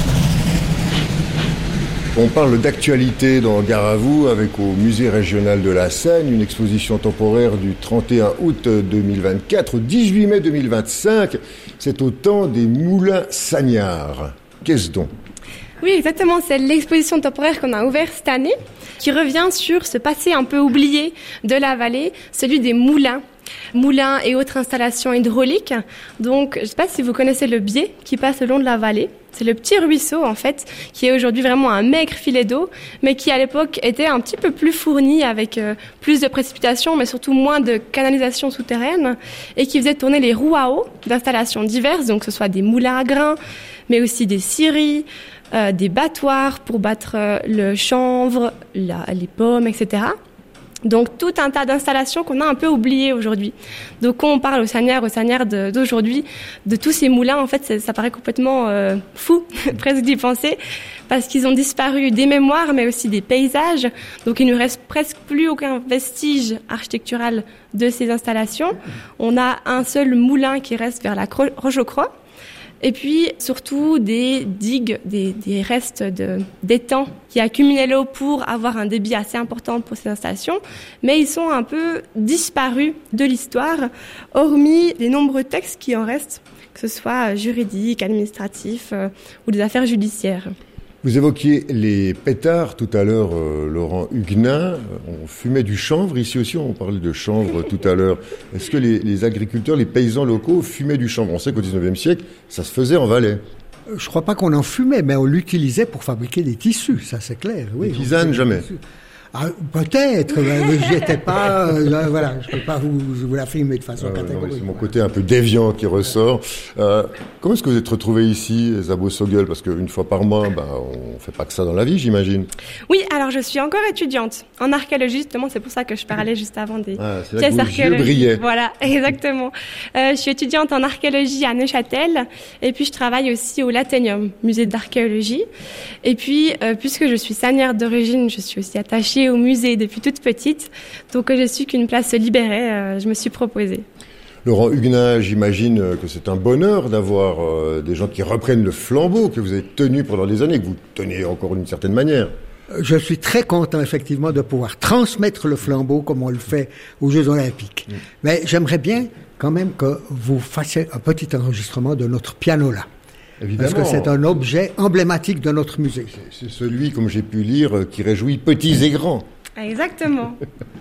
On parle d'actualité dans Gare à vous avec au musée régional de la Seine, une exposition temporaire du trente et un août deux mille vingt-quatre au dix-huit mai deux mille vingt-cinq. C'est au temps des moulins Sagnard. Qu'est-ce donc ? Oui, exactement. C'est l'exposition temporaire qu'on a ouverte cette année, qui revient sur ce passé un peu oublié de la vallée, celui des moulins. Moulins et autres installations hydrauliques. Donc, je ne sais pas si vous connaissez le biais qui passe le long de la vallée. C'est le petit ruisseau, en fait, qui est aujourd'hui vraiment un maigre filet d'eau, mais qui, à l'époque, était un petit peu plus fourni avec euh, plus de précipitations, mais surtout moins de canalisation souterraine, et qui faisait tourner les roues à eau d'installations diverses, donc que ce soit des moulins à grains, mais aussi des scieries, euh, des battoirs pour battre euh, le chanvre, la, les pommes, et cetera. Donc, tout un tas d'installations qu'on a un peu oubliées aujourd'hui. Donc, quand on parle aux Sagnards, aux Sagnards de, d'aujourd'hui, de tous ces moulins, en fait, ça, ça paraît complètement euh, fou, presque d'y penser, parce qu'ils ont disparu des mémoires, mais aussi des paysages. Donc, il ne reste presque plus aucun vestige architectural de ces installations. On a un seul moulin qui reste vers la Roche-aux-Croix. Et puis, surtout, des digues, des, des restes de, d'étangs qui accumulaient l'eau pour avoir un débit assez important pour ces installations. Mais ils sont un peu disparus de l'histoire, hormis les nombreux textes qui en restent, que ce soit juridiques, administratifs euh, ou des affaires judiciaires. Vous évoquiez les pétards tout à l'heure, euh, Laurent Huguenin. On fumait du chanvre. Ici aussi, on parlait de chanvre tout à l'heure. Est-ce que les, les agriculteurs, les paysans locaux fumaient du chanvre ? On sait qu'au dix-neuvième siècle, ça se faisait en Valais. Je crois pas qu'on en fumait, mais on l'utilisait pour fabriquer des tissus, ça c'est clair. Oui, les tisanes, jamais. Ah, peut-être, mais j'y étais pas, euh, voilà, je peux pas vous, vous l'affirmer de façon ah, catégorique. C'est mon côté un peu déviant qui ressort. Euh, comment est-ce que vous êtes retrouvé ici, Zabo Sogel ? Parce qu'une fois par mois, ben, on fait pas que ça dans la vie, j'imagine. Oui, alors je suis encore étudiante en archéologie, justement, c'est pour ça que je parlais juste avant des ah, c'est pièces archéologiques. Voilà, exactement. Euh, je suis étudiante en archéologie à Neuchâtel, et puis je travaille aussi au Lathénium, musée d'archéologie. Et puis, euh, puisque je suis sagnarde d'origine, je suis aussi attachée au musée depuis toute petite, donc je suis qu'une place se libérait, euh, je me suis proposée. Laurent Huguenin, j'imagine que c'est un bonheur d'avoir euh, des gens qui reprennent le flambeau que vous avez tenu pendant des années, que vous tenez encore d'une certaine manière. Je suis très content, effectivement, de pouvoir transmettre le flambeau comme on le fait aux Jeux Olympiques. Mmh. Mais j'aimerais bien quand même que vous fassiez un petit enregistrement de notre pianola. Évidemment. Parce que c'est un objet emblématique de notre musée. C'est celui, comme j'ai pu lire, qui réjouit petits et grands. Exactement.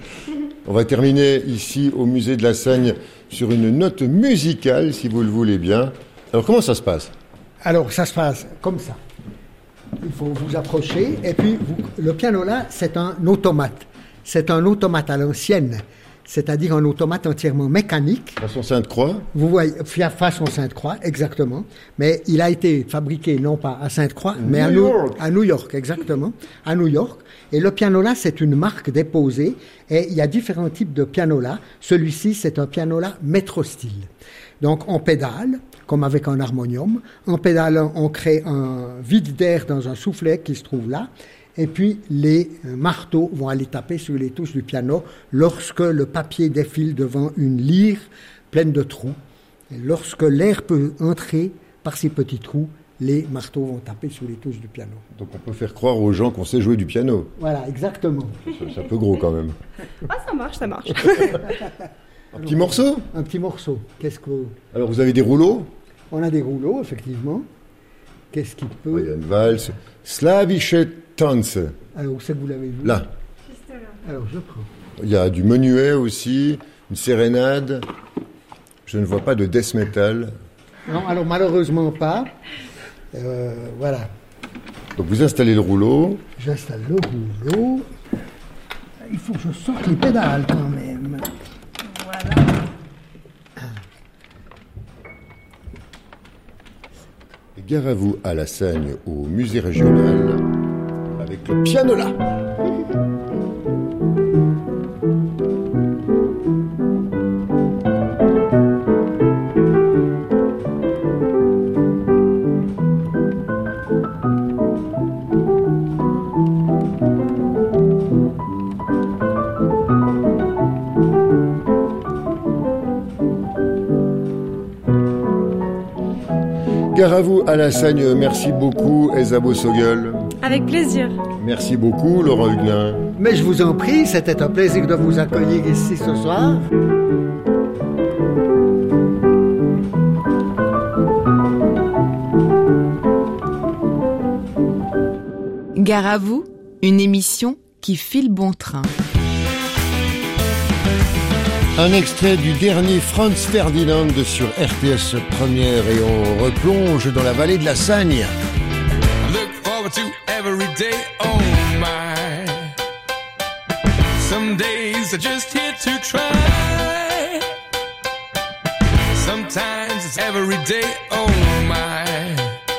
On va terminer ici au musée de la Seine sur une note musicale, si vous le voulez bien. Alors, comment ça se passe ? Alors, ça se passe comme ça. Il faut vous approcher. Et puis, vous, le pianola, c'est un automate. C'est un automate à l'ancienne. C'est-à-dire un automate entièrement mécanique. Façon Sainte-Croix. Vous voyez, façon Sainte-Croix, exactement. Mais il a été fabriqué non pas à Sainte-Croix, New mais à, York. à New York, exactement, à New York. Et le pianola, c'est une marque déposée. Et il y a différents types de pianola. Celui-ci, c'est un pianola métro-style. Donc, on pédale, comme avec un harmonium. En pédalant, on crée un vide d'air dans un soufflet qui se trouve là. Et puis, les marteaux vont aller taper sur les touches du piano lorsque le papier défile devant une lyre pleine de trous. Et lorsque l'air peut entrer par ces petits trous, les marteaux vont taper sur les touches du piano. Donc on peut faire croire aux gens qu'on sait jouer du piano. Voilà, exactement. C'est un peu gros quand même. Ah, ça marche, ça marche. Un petit morceau ? Un petit morceau. Qu'est-ce que... Alors vous avez des rouleaux ? On a des rouleaux, effectivement. Qu'est-ce qui peut... Il y a une valse. Slavische Tanz. Alors, où c'est que vous l'avez vu ? Là. Juste là. Alors, je prends. Il y a du menuet aussi, une sérénade. Je ne vois pas de death metal. Non, alors malheureusement pas. Euh, voilà. Donc vous installez le rouleau. J'installe le rouleau. Il faut que je sorte les pédales quand même. Voilà. Et gare à vous à la Sagne, au musée régional, avec le pianola. Gare à vous à la Sagne, merci beaucoup Elsa Bossogel. Avec plaisir. Merci beaucoup Laurent Huguenin. Mais je vous en prie, c'était un plaisir de vous accueillir ici ce soir. Gare à vous, une émission qui file bon train. Un extrait du dernier Franz Ferdinand sur R T S Première et on replonge dans la vallée de la Sagne. Look forward to every day, oh my. Some days are just here to try. Sometimes it's every day, oh my.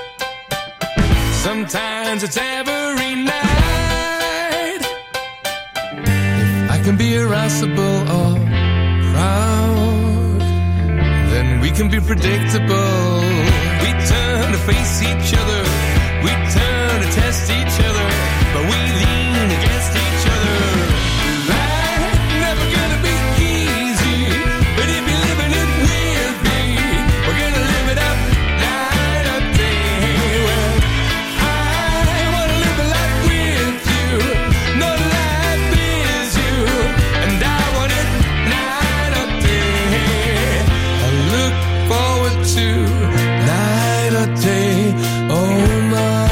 Sometimes it's every night. If I can be irascible or proud, then we can be predictable. We turn to face each other, we turn to test each other, but we lean against each other. Life never gonna be easy, but if you're living it with me, we're gonna live it up night or day. Well, I wanna live a life with you, no life is you, and I want it night or day. I look forward to night or day, oh my.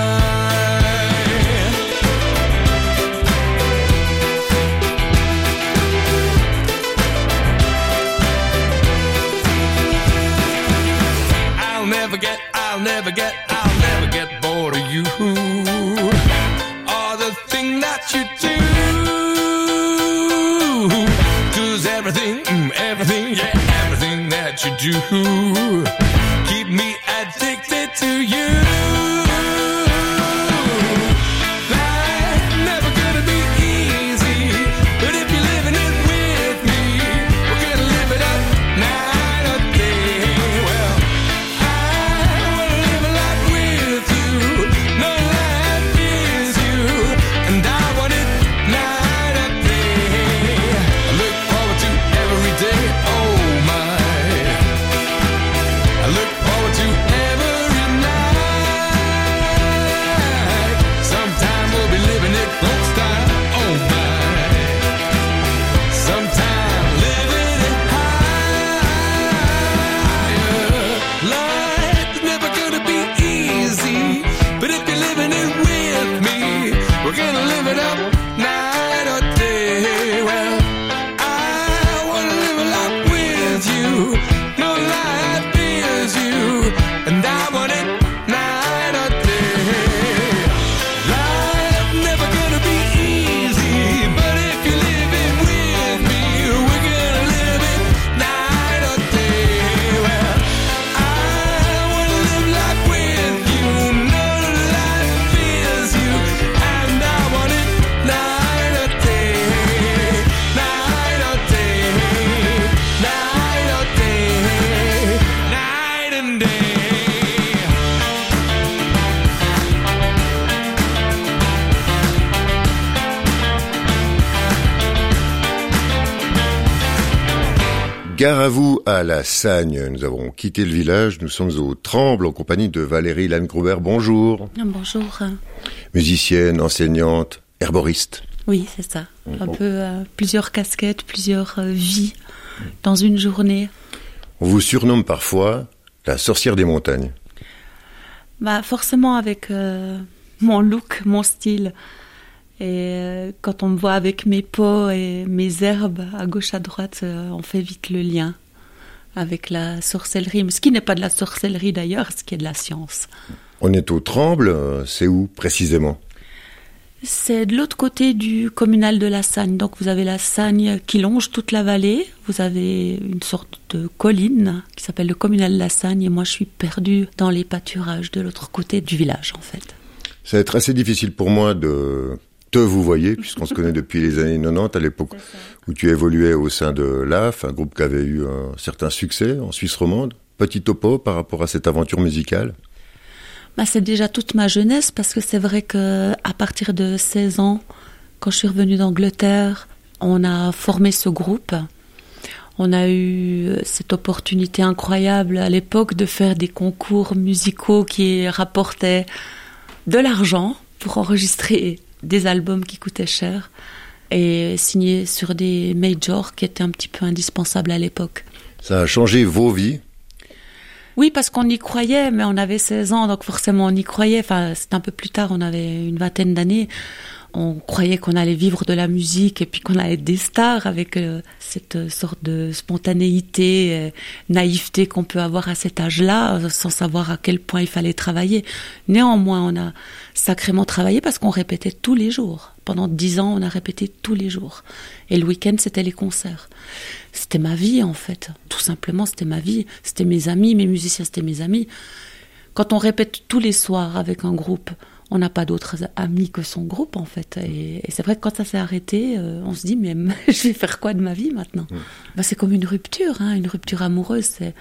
I'll never get, I'll never get, I'll never get bored of you, or the thing that you do. 'Cause everything, mm, everything, yeah, everything that you do, keep me addicted to you. Life never gonna be easy, but if you're living it with me, we're gonna live it up night or day. Well, I wanna live a life with you, no life is you, and I want it night or day. I look forward to every day, oh my. I look forward to every night. Sometime we'll be living it folk style, oh my. Sometime living it high. Life's never gonna be easy, but if you're living it with me, we're gonna live it up night or day. Well, I wanna live a life with you, no life is you, and I want it night or day. Life never gonna be easy, but if you live it with me, we're gonna live it night or day. Well, I wanna live life with you, no life is you, and I want it night or day, night or day, night or day, night and day. Gare à vous à la Sagne. Nous avons quitté le village, nous sommes au Tremble en compagnie de Valérie Lanne-Gruber. Bonjour. Bonjour. Musicienne, enseignante, herboriste. Oui, c'est ça. Un peu euh, plusieurs casquettes, plusieurs euh, vies dans une journée. On vous surnomme parfois la sorcière des montagnes. Bah, forcément avec euh, mon look, mon style. Et euh, quand on me voit avec mes pots et mes herbes à gauche à droite, euh, on fait vite le lien avec la sorcellerie. Mais ce qui n'est pas de la sorcellerie d'ailleurs, ce qui est de la science. On est au Tremble, c'est où précisément ? C'est de l'autre côté du communal de la Sagne. Donc vous avez la Sagne qui longe toute la vallée. Vous avez une sorte de colline qui s'appelle le communal de la Sagne. Et moi, je suis perdue dans les pâturages de l'autre côté du village, en fait. Ça va être assez difficile pour moi de te vous voyez, puisqu'on se connaît depuis les années quatre-vingt-dix, à l'époque où tu évoluais au sein de l'A F, un groupe qui avait eu un certain succès en Suisse romande. Petit topo par rapport à cette aventure musicale ? Bah, c'est déjà toute ma jeunesse, parce que c'est vrai que à partir de seize ans, quand je suis revenue d'Angleterre, on a formé ce groupe. On a eu cette opportunité incroyable à l'époque de faire des concours musicaux qui rapportaient de l'argent pour enregistrer des albums qui coûtaient cher et signer sur des majors qui étaient un petit peu indispensables à l'époque. Ça a changé vos vies ? Oui, parce qu'on y croyait, mais on avait seize ans, donc forcément on y croyait. Enfin, c'était un peu plus tard, on avait une vingtaine d'années. On croyait qu'on allait vivre de la musique et puis qu'on allait être des stars avec euh, cette sorte de spontanéité, euh, naïveté qu'on peut avoir à cet âge-là, euh, sans savoir à quel point il fallait travailler. Néanmoins, on a sacrément travaillé parce qu'on répétait tous les jours. Pendant dix ans, on a répété tous les jours. Et le week-end, c'était les concerts. C'était ma vie, en fait. Tout simplement, c'était ma vie. C'était mes amis, mes musiciens, c'était mes amis. Quand on répète tous les soirs avec un groupe, on n'a pas d'autres amis que son groupe, en fait. Et, et c'est vrai que quand ça s'est arrêté, euh, on se dit, mais je vais faire quoi de ma vie maintenant ? mmh. Bah, c'est comme une rupture, hein, une rupture amoureuse. C'est,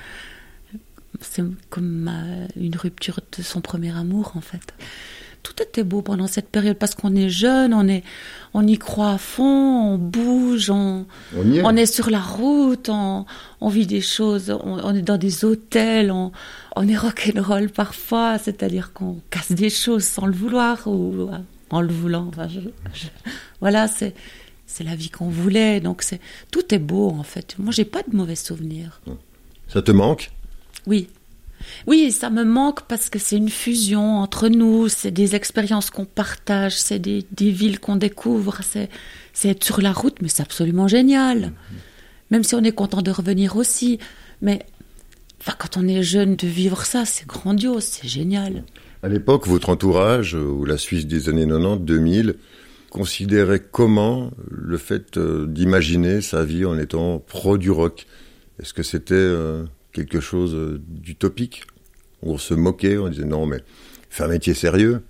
c'est comme euh, une rupture de son premier amour, en fait. Tout était beau pendant cette période, parce qu'on est jeune, on, est, on y croit à fond, on bouge, on, on, est. on est sur la route, on, on vit des choses, on, on est dans des hôtels, on, on est rock'n'roll parfois, c'est-à-dire qu'on casse des choses sans le vouloir ou en le voulant. Enfin, je, je, voilà, c'est, c'est la vie qu'on voulait, donc c'est, tout est beau en fait. Moi, j'ai pas de mauvais souvenirs. Ça te manque ? Oui. Oui, ça me manque parce que c'est une fusion entre nous, c'est des expériences qu'on partage, c'est des, des villes qu'on découvre, c'est, c'est être sur la route, mais c'est absolument génial. Même si on est content de revenir aussi. Mais enfin, quand on est jeune, de vivre ça, c'est grandiose, c'est génial. À l'époque, votre entourage, ou la Suisse des années quatre-vingt-dix, deux mille, considérait comment le fait d'imaginer sa vie en étant pro du rock ? Est-ce que c'était... Euh... quelque chose d'utopique, où on se moquait, on disait non mais fais un métier sérieux.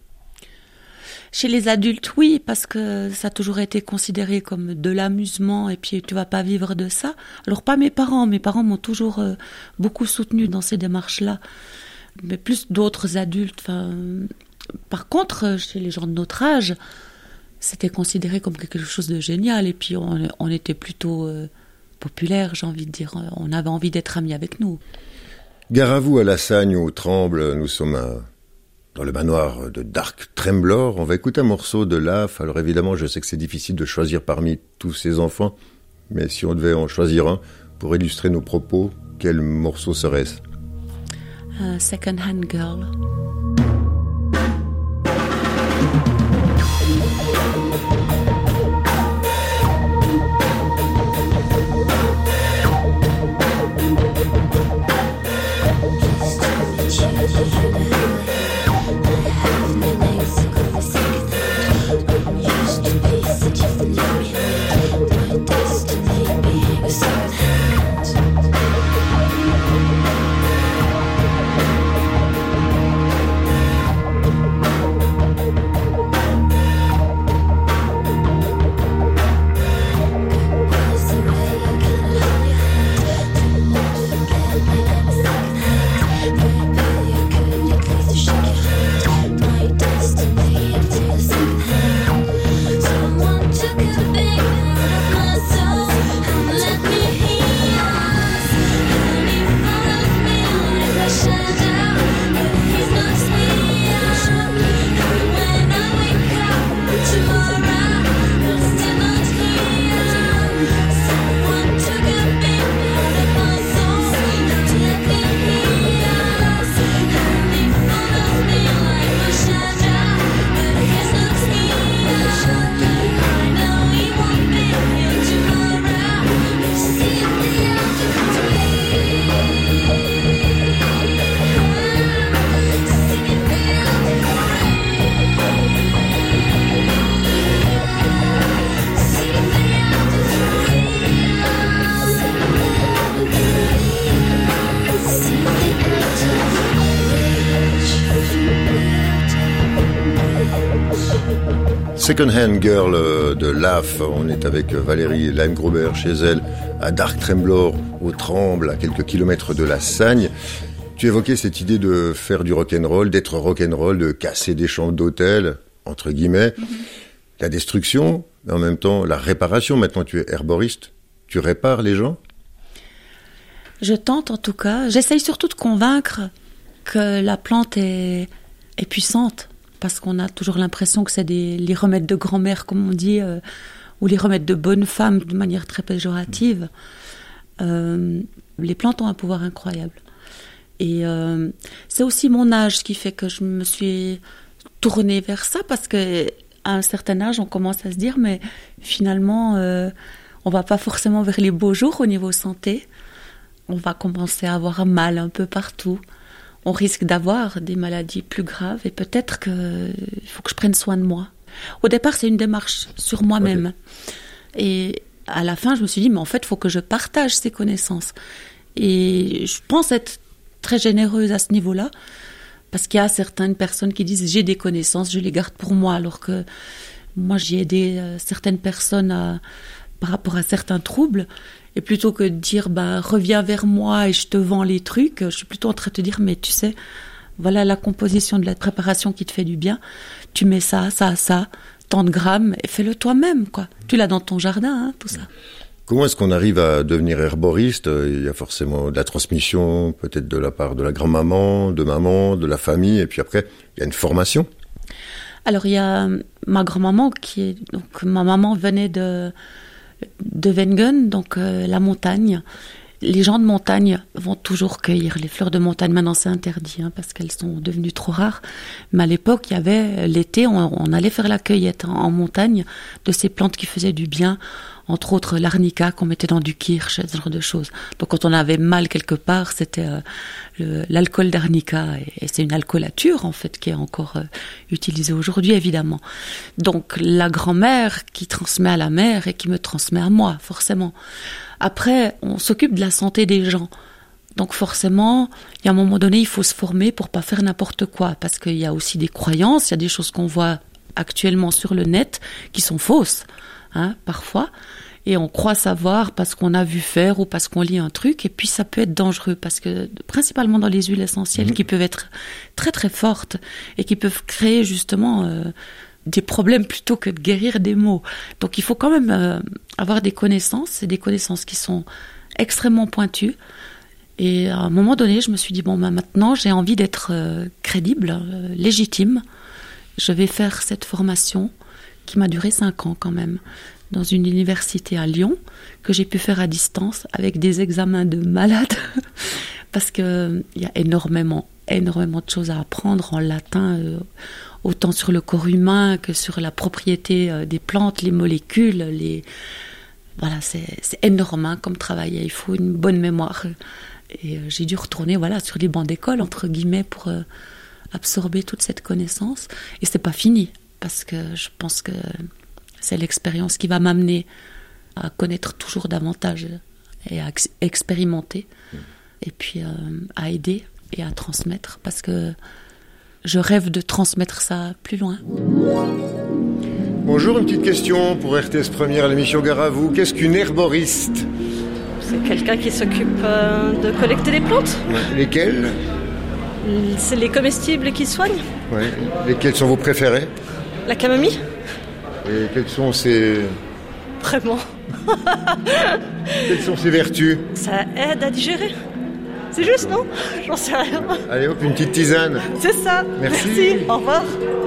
Chez les adultes, oui, parce que ça a toujours été considéré comme de l'amusement et puis tu vas pas vivre de ça. Alors pas mes parents, mes parents m'ont toujours euh, beaucoup soutenu dans ces démarches-là, mais plus d'autres adultes. Enfin, par contre, chez les gens de notre âge, c'était considéré comme quelque chose de génial et puis on, on était plutôt... Euh, populaire, j'ai envie de dire. On avait envie d'être amis avec nous. Gare à vous à la Sagne, au Tremble. Nous sommes à, dans le manoir de Dark Tremblor. On va écouter un morceau de l'A F. Alors évidemment, je sais que c'est difficile de choisir parmi tous ces enfants, mais si on devait en choisir un pour illustrer nos propos, quel morceau serait-ce ? uh, Second Hand Girl. Second Hand Girl de L A F. On est avec Valérie Leimgruber chez elle, à Dark-Tremblor, au Tremble, à quelques kilomètres de la Sagne. Tu évoquais cette idée de faire du rock'n'roll, d'être rock'n'roll, de casser des chambres d'hôtel, entre guillemets. Mm-hmm. La destruction, mais en même temps la réparation. Maintenant, tu es herboriste. Tu répares les gens ? Je tente en tout cas. J'essaye surtout de convaincre que la plante est, est puissante. Parce qu'on a toujours l'impression que c'est des, les remèdes de grand-mère, comme on dit, euh, ou les remèdes de bonne femme, de manière très péjorative. Euh, les plantes ont un pouvoir incroyable. Et euh, c'est aussi mon âge qui fait que je me suis tournée vers ça, parce qu'à un certain âge, on commence à se dire, mais finalement, euh, on ne va pas forcément vers les beaux jours au niveau santé. On va commencer à avoir mal un peu partout. On risque d'avoir des maladies plus graves et peut-être qu'il faut que je prenne soin de moi. Au départ, c'est une démarche sur moi-même. Okay. Et à la fin, je me suis dit, mais en fait, il faut que je partage ces connaissances. Et je pense être très généreuse à ce niveau-là, parce qu'il y a certaines personnes qui disent, j'ai des connaissances, je les garde pour moi, alors que moi, j'ai aidé certaines personnes à, par rapport à certains troubles. Et plutôt que de dire, bah, reviens vers moi et je te vends les trucs, je suis plutôt en train de te dire, mais tu sais, voilà la composition de la préparation qui te fait du bien. Tu mets ça, ça, ça, tant de grammes, et fais-le toi-même, quoi. Tu l'as dans ton jardin, hein, tout ça. Comment est-ce qu'on arrive à devenir herboriste ? Il y a forcément de la transmission, peut-être de la part de la grand-maman, de maman, de la famille, et puis après, il y a une formation. Alors, il y a ma grand-maman qui est, donc, ma maman venait de, de Wengen, donc euh, la montagne. Les gens de montagne vont toujours cueillir les fleurs de montagne. Maintenant, c'est interdit, hein, parce qu'elles sont devenues trop rares. Mais à l'époque, il y avait l'été, on, on allait faire la cueillette en, en montagne de ces plantes qui faisaient du bien. Entre autres, l'arnica qu'on mettait dans du kirsch, ce genre de choses. Donc, quand on avait mal quelque part, c'était euh, le, l'alcool d'arnica. Et, et c'est une alcoolature, en fait, qui est encore euh, utilisée aujourd'hui, évidemment. Donc, la grand-mère qui transmet à la mère et qui me transmet à moi, forcément. Après, on s'occupe de la santé des gens. Donc, forcément, il y a un moment donné, il faut se former pour pas faire n'importe quoi. Parce qu'il y a aussi des croyances, il y a des choses qu'on voit actuellement sur le net qui sont fausses. Hein, parfois, et on croit savoir parce qu'on a vu faire ou parce qu'on lit un truc, et puis ça peut être dangereux, parce que principalement dans les huiles essentielles mmh. qui peuvent être très très fortes et qui peuvent créer justement euh, des problèmes plutôt que de guérir des maux. Donc il faut quand même euh, avoir des connaissances, et des connaissances qui sont extrêmement pointues. Et à un moment donné, je me suis dit, bon, bah, maintenant j'ai envie d'être euh, crédible, euh, légitime. Je vais faire cette formation qui m'a duré cinq ans quand même, dans une université à Lyon, que j'ai pu faire à distance, avec des examens de malade, parce qu'il y a énormément, énormément de choses à apprendre en latin, euh, autant sur le corps humain que sur la propriété euh, des plantes, les molécules, les... Voilà, c'est, c'est énorme hein, comme travail, il faut une bonne mémoire. Et euh, j'ai dû retourner voilà, sur les bancs d'école, entre guillemets, pour euh, absorber toute cette connaissance. Et c'est pas fini. Parce que je pense que c'est l'expérience qui va m'amener à connaître toujours davantage et à ex- expérimenter, mmh. et puis euh, à aider et à transmettre, parce que je rêve de transmettre ça plus loin. Bonjour, une petite question pour R T S Première à l'émission Gare à vous. Qu'est-ce qu'une herboriste ? C'est quelqu'un qui s'occupe euh, de collecter des plantes. Ouais. Lesquelles ? C'est les comestibles qui soignent. Ouais. Lesquelles sont vos préférés ? La camomille. Et quelles sont ses... Vraiment. Quelles sont ses vertus ? Ça aide à digérer. C'est juste, non ? J'en sais rien. Allez hop, une petite tisane. C'est ça. Merci. Merci. Au revoir.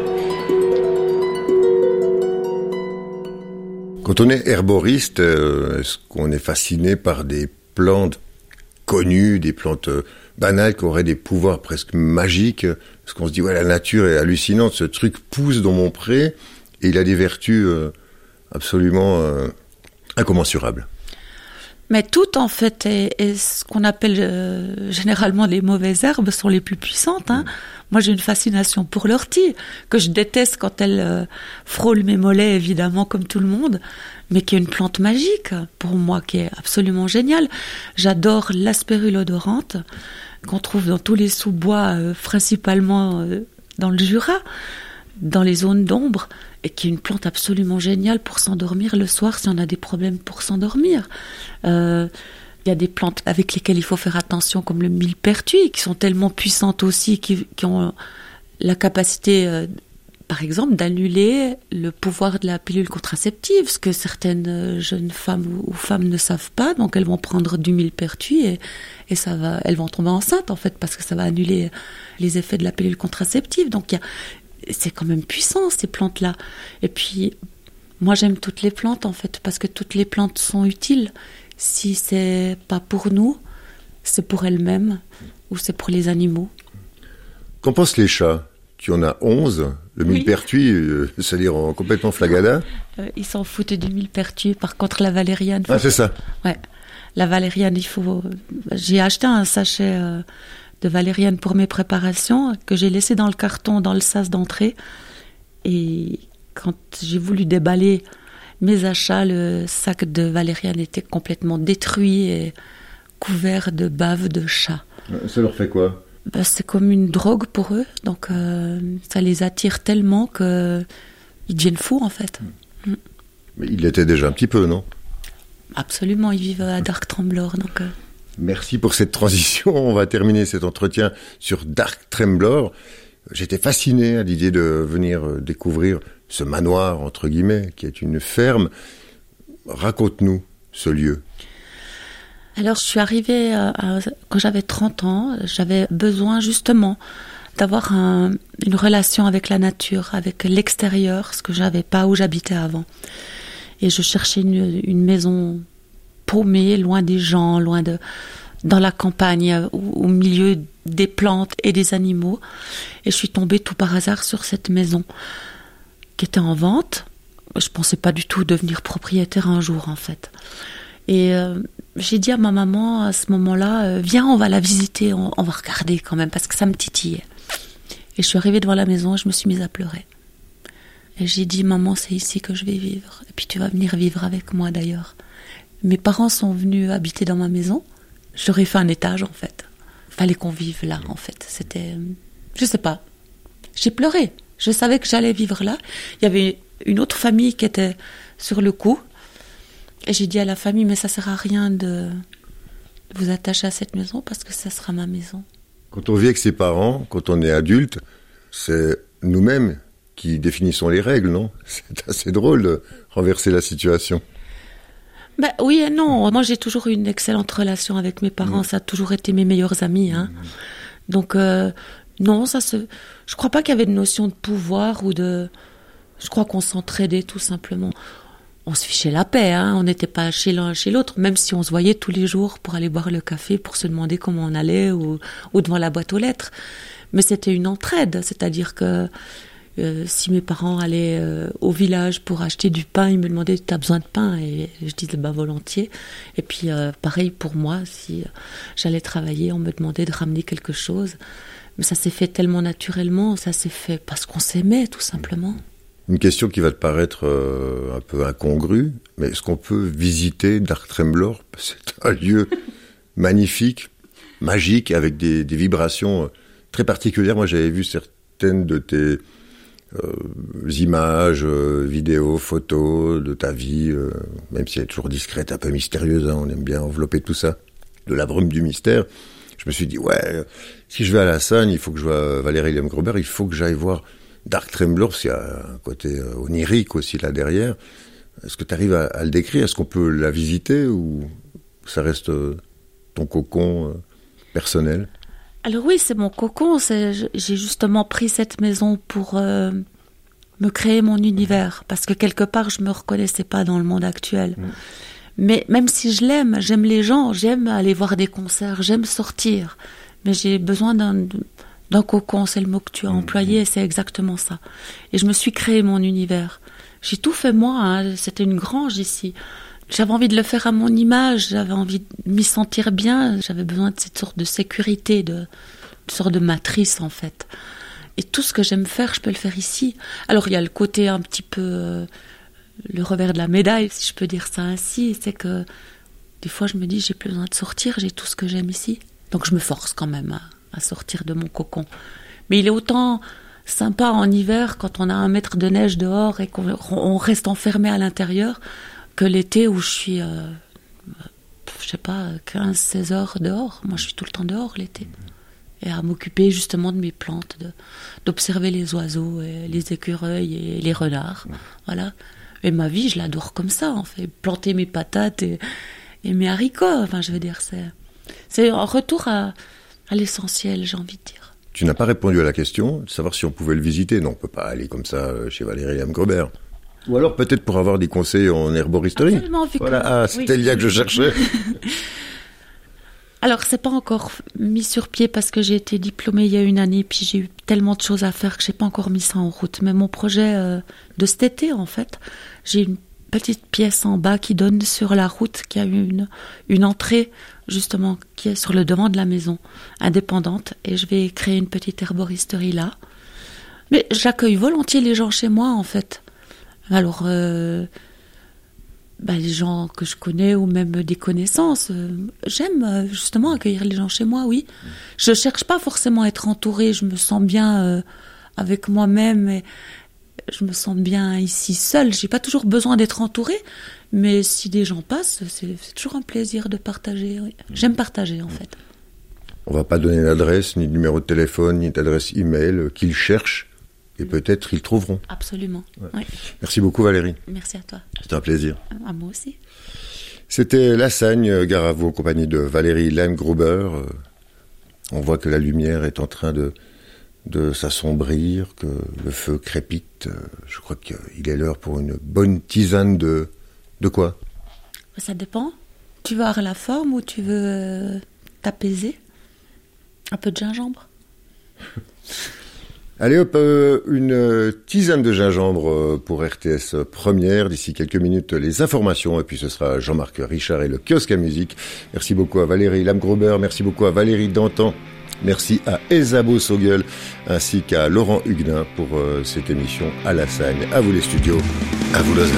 Quand on est herboriste, euh, est-ce qu'on est fasciné par des plantes connues, des plantes euh, banales qui auraient des pouvoirs presque magiques ? Est-ce qu'on se dit, ouais, la nature est hallucinante, ce truc pousse dans mon pré et il a des vertus euh, absolument euh, incommensurables. Mais tout, en fait, est, est ce qu'on appelle euh, généralement les mauvaises herbes sont les plus puissantes. Hein. Mmh. Moi, j'ai une fascination pour l'ortie, que je déteste quand elle euh, frôle mes mollets, évidemment, comme tout le monde, mais qui est une plante magique, pour moi, qui est absolument géniale. J'adore l'aspérule odorante, qu'on trouve dans tous les sous-bois, euh, principalement euh, dans le Jura. dans les zones d'ombre, et qui est une plante absolument géniale pour s'endormir le soir si on a des problèmes pour s'endormir. Euh, il y a des plantes avec lesquelles il faut faire attention, comme le millepertuis, qui sont tellement puissantes aussi, qui, qui ont la capacité, euh, par exemple, d'annuler le pouvoir de la pilule contraceptive, ce que certaines jeunes femmes ou, ou femmes ne savent pas. Donc elles vont prendre du millepertuis et, et ça va, elles vont tomber enceintes en fait, parce que ça va annuler les effets de la pilule contraceptive. Donc il y a c'est quand même puissant, ces plantes-là. Et puis, moi, j'aime toutes les plantes, en fait, parce que toutes les plantes sont utiles. Si c'est pas pour nous, c'est pour elles-mêmes, ou c'est pour les animaux. Qu'en pensent les chats? Tu en as onze. Le Oui. millepertuis, euh, c'est-à-dire en complètement flagada. Euh, ils s'en foutent du millepertuis. Par contre, la valériane... Ah, c'est ça. Ouais. La valériane, il faut... J'ai acheté un sachet... Euh... de valériane pour mes préparations, que j'ai laissé dans le carton, dans le sas d'entrée. Et quand j'ai voulu déballer mes achats, le sac de valériane était complètement détruit et couvert de bave de chat. Ça leur fait quoi? Ben, c'est comme une drogue pour eux, donc euh, ça les attire tellement qu'ils deviennent fous en fait. Mm. Mais ils l'étaient déjà un petit peu, non? Absolument, ils vivent à Dark Tremblor, donc... Euh... Merci pour cette transition. On va terminer cet entretien sur Dark Tremblor. J'étais fasciné à l'idée de venir découvrir ce manoir, entre guillemets, qui est une ferme. Raconte-nous ce lieu. Alors, je suis arrivée à, à, quand j'avais trente ans. J'avais besoin justement d'avoir un, une relation avec la nature, avec l'extérieur, ce que j'avais pas où j'habitais avant. Et je cherchais une, une maison paumée, loin des gens, loin de, dans la campagne, au, au milieu des plantes et des animaux. Et je suis tombée tout par hasard sur cette maison qui était en vente. Je pensais pas du tout devenir propriétaire un jour, en fait. Et euh, j'ai dit à ma maman, à ce moment-là, euh, viens, on va la visiter, on, on va regarder quand même, parce que ça me titillait. Et je suis arrivée devant la maison et je me suis mise à pleurer. Et j'ai dit, maman, c'est ici que je vais vivre. Et puis tu vas venir vivre avec moi, d'ailleurs. Mes parents sont venus habiter dans ma maison. J'aurais fait un étage, en fait. Fallait qu'on vive là, en fait. C'était... Je sais pas. J'ai pleuré. Je savais que j'allais vivre là. Il y avait une autre famille qui était sur le coup. Et j'ai dit à la famille, mais ça sert à rien de vous attacher à cette maison parce que ça sera ma maison. Quand on vit avec ses parents, quand on est adulte, c'est nous-mêmes qui définissons les règles, non? C'est assez drôle de renverser la situation. Ben, oui et non. Moi, j'ai toujours eu une excellente relation avec mes parents. Mmh. Ça a toujours été mes meilleurs amis. Hein. Mmh. Donc, euh, non, ça se... je crois pas qu'il y avait de notion de pouvoir ou de... Je crois qu'on s'entraidait tout simplement. On se fichait la paix, hein. On n'était pas chez l'un chez l'autre, même si on se voyait tous les jours pour aller boire le café, pour se demander comment on allait ou, ou devant la boîte aux lettres. Mais c'était une entraide, c'est-à-dire que Euh, si mes parents allaient euh, au village pour acheter du pain, ils me demandaient « t'as besoin de pain ?» et je disais bah, « volontiers ». Et puis euh, pareil pour moi, si euh, j'allais travailler, on me demandait de ramener quelque chose. Mais ça s'est fait tellement naturellement, ça s'est fait parce qu'on s'aimait tout simplement. Une question qui va te paraître euh, un peu incongrue, mais est-ce qu'on peut visiter Dark Tremblor? C'est un lieu magnifique, magique, avec des, des vibrations très particulières. Moi j'avais vu certaines de tes Euh, images, euh, vidéos, photos de ta vie, euh, même si elle est toujours discrète, un peu mystérieuse, hein, on aime bien envelopper tout ça, de la brume du mystère. Je me suis dit, ouais, si je vais à la Sagne, il faut que je vois Valérie Lemgruber, il faut que j'aille voir Dark Tremblor, parce qu'il y a un côté euh, onirique aussi là derrière. Est-ce que tu arrives à, à le décrire? Est-ce qu'on peut la visiter ou ça reste euh, ton cocon euh, personnel? Alors oui, c'est mon cocon. C'est, j'ai justement pris cette maison pour euh, me créer mon univers, parce que quelque part, je me reconnaissais pas dans le monde actuel. Mmh. Mais même si je l'aime, j'aime les gens, j'aime aller voir des concerts, j'aime sortir. Mais j'ai besoin d'un, d'un cocon, c'est le mot que tu as employé, mmh. C'est exactement ça. Et je me suis créé mon univers. J'ai tout fait moi, hein, c'était une grange ici. J'avais envie de le faire à mon image, j'avais envie de m'y sentir bien, j'avais besoin de cette sorte de sécurité, de, de sorte de matrice en fait. Et tout ce que j'aime faire, je peux le faire ici. Alors il y a le côté un petit peu, euh, le revers de la médaille, si je peux dire ça ainsi, c'est que des fois je me dis j'ai plus besoin de sortir, j'ai tout ce que j'aime ici. Donc je me force quand même à, à sortir de mon cocon. Mais il est autant sympa en hiver quand on a un mètre de neige dehors et qu'on on reste enfermé à l'intérieur que l'été où je suis, euh, je sais pas, quinze seize heures dehors. Moi, je suis tout le temps dehors l'été. Et à m'occuper justement de mes plantes, de, d'observer les oiseaux, et les écureuils et les renards. Voilà. Et ma vie, je l'adore comme ça, en fait. Planter mes patates et, et mes haricots. Enfin, je veux dire, c'est, c'est un retour à, à l'essentiel, j'ai envie de dire. Tu n'as pas répondu à la question de savoir si on pouvait le visiter. Non, on peut pas aller comme ça chez Valérie Lamgruber. Ou alors peut-être pour avoir des conseils en herboristerie. Absolument, vu voilà, que... ah, c'était oui. le lien que je cherchais. Alors, c'est pas encore mis sur pied parce que j'ai été diplômée il y a une année, puis j'ai eu tellement de choses à faire que j'ai pas encore mis ça en route. Mais mon projet euh, de cet été, en fait, j'ai une petite pièce en bas qui donne sur la route, qui a une, une entrée, justement, qui est sur le devant de la maison, indépendante, et je vais créer une petite herboristerie là. Mais j'accueille volontiers les gens chez moi, en fait. Alors... Euh, bah, les gens que je connais ou même des connaissances. Euh, j'aime euh, justement accueillir les gens chez moi, oui. Je cherche pas forcément à être entourée, je me sens bien euh, avec moi-même et je me sens bien ici seule. J'ai pas toujours besoin d'être entourée, mais si des gens passent, c'est, c'est toujours un plaisir de partager. Oui. J'aime partager en fait. On va pas donner l'adresse, ni de numéro de téléphone, ni d'adresse email euh, qu'ils cherchent. Et peut-être ils trouveront. Absolument. Ouais. Ouais. Merci beaucoup Valérie. Merci à toi. C'était un plaisir. À moi aussi. C'était Lassagne, gare à vous en compagnie de Valérie Lamgruber. On voit que la lumière est en train de, de s'assombrir, que le feu crépite. Je crois qu'il est l'heure pour une bonne tisane de... De quoi ? Ça dépend. Tu veux avoir la forme ou tu veux t'apaiser ? Un peu de gingembre ? Allez hop, euh, une tisane de gingembre pour R T S Première. D'ici quelques minutes, les informations. Et puis ce sera Jean-Marc Richard et le kiosque à musique. Merci beaucoup à Valérie Lamgruber. Merci beaucoup à Valérie Dantan. Merci à Elsa Beausogueul ainsi qu'à Laurent Huguenin pour euh, cette émission à Lassagne. À vous les studios, à vous Lausanne.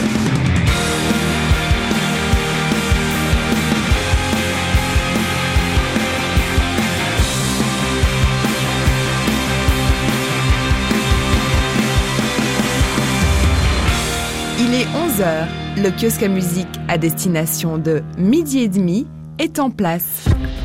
onze heures, le kiosque à musique à destination de midi et demi est en place.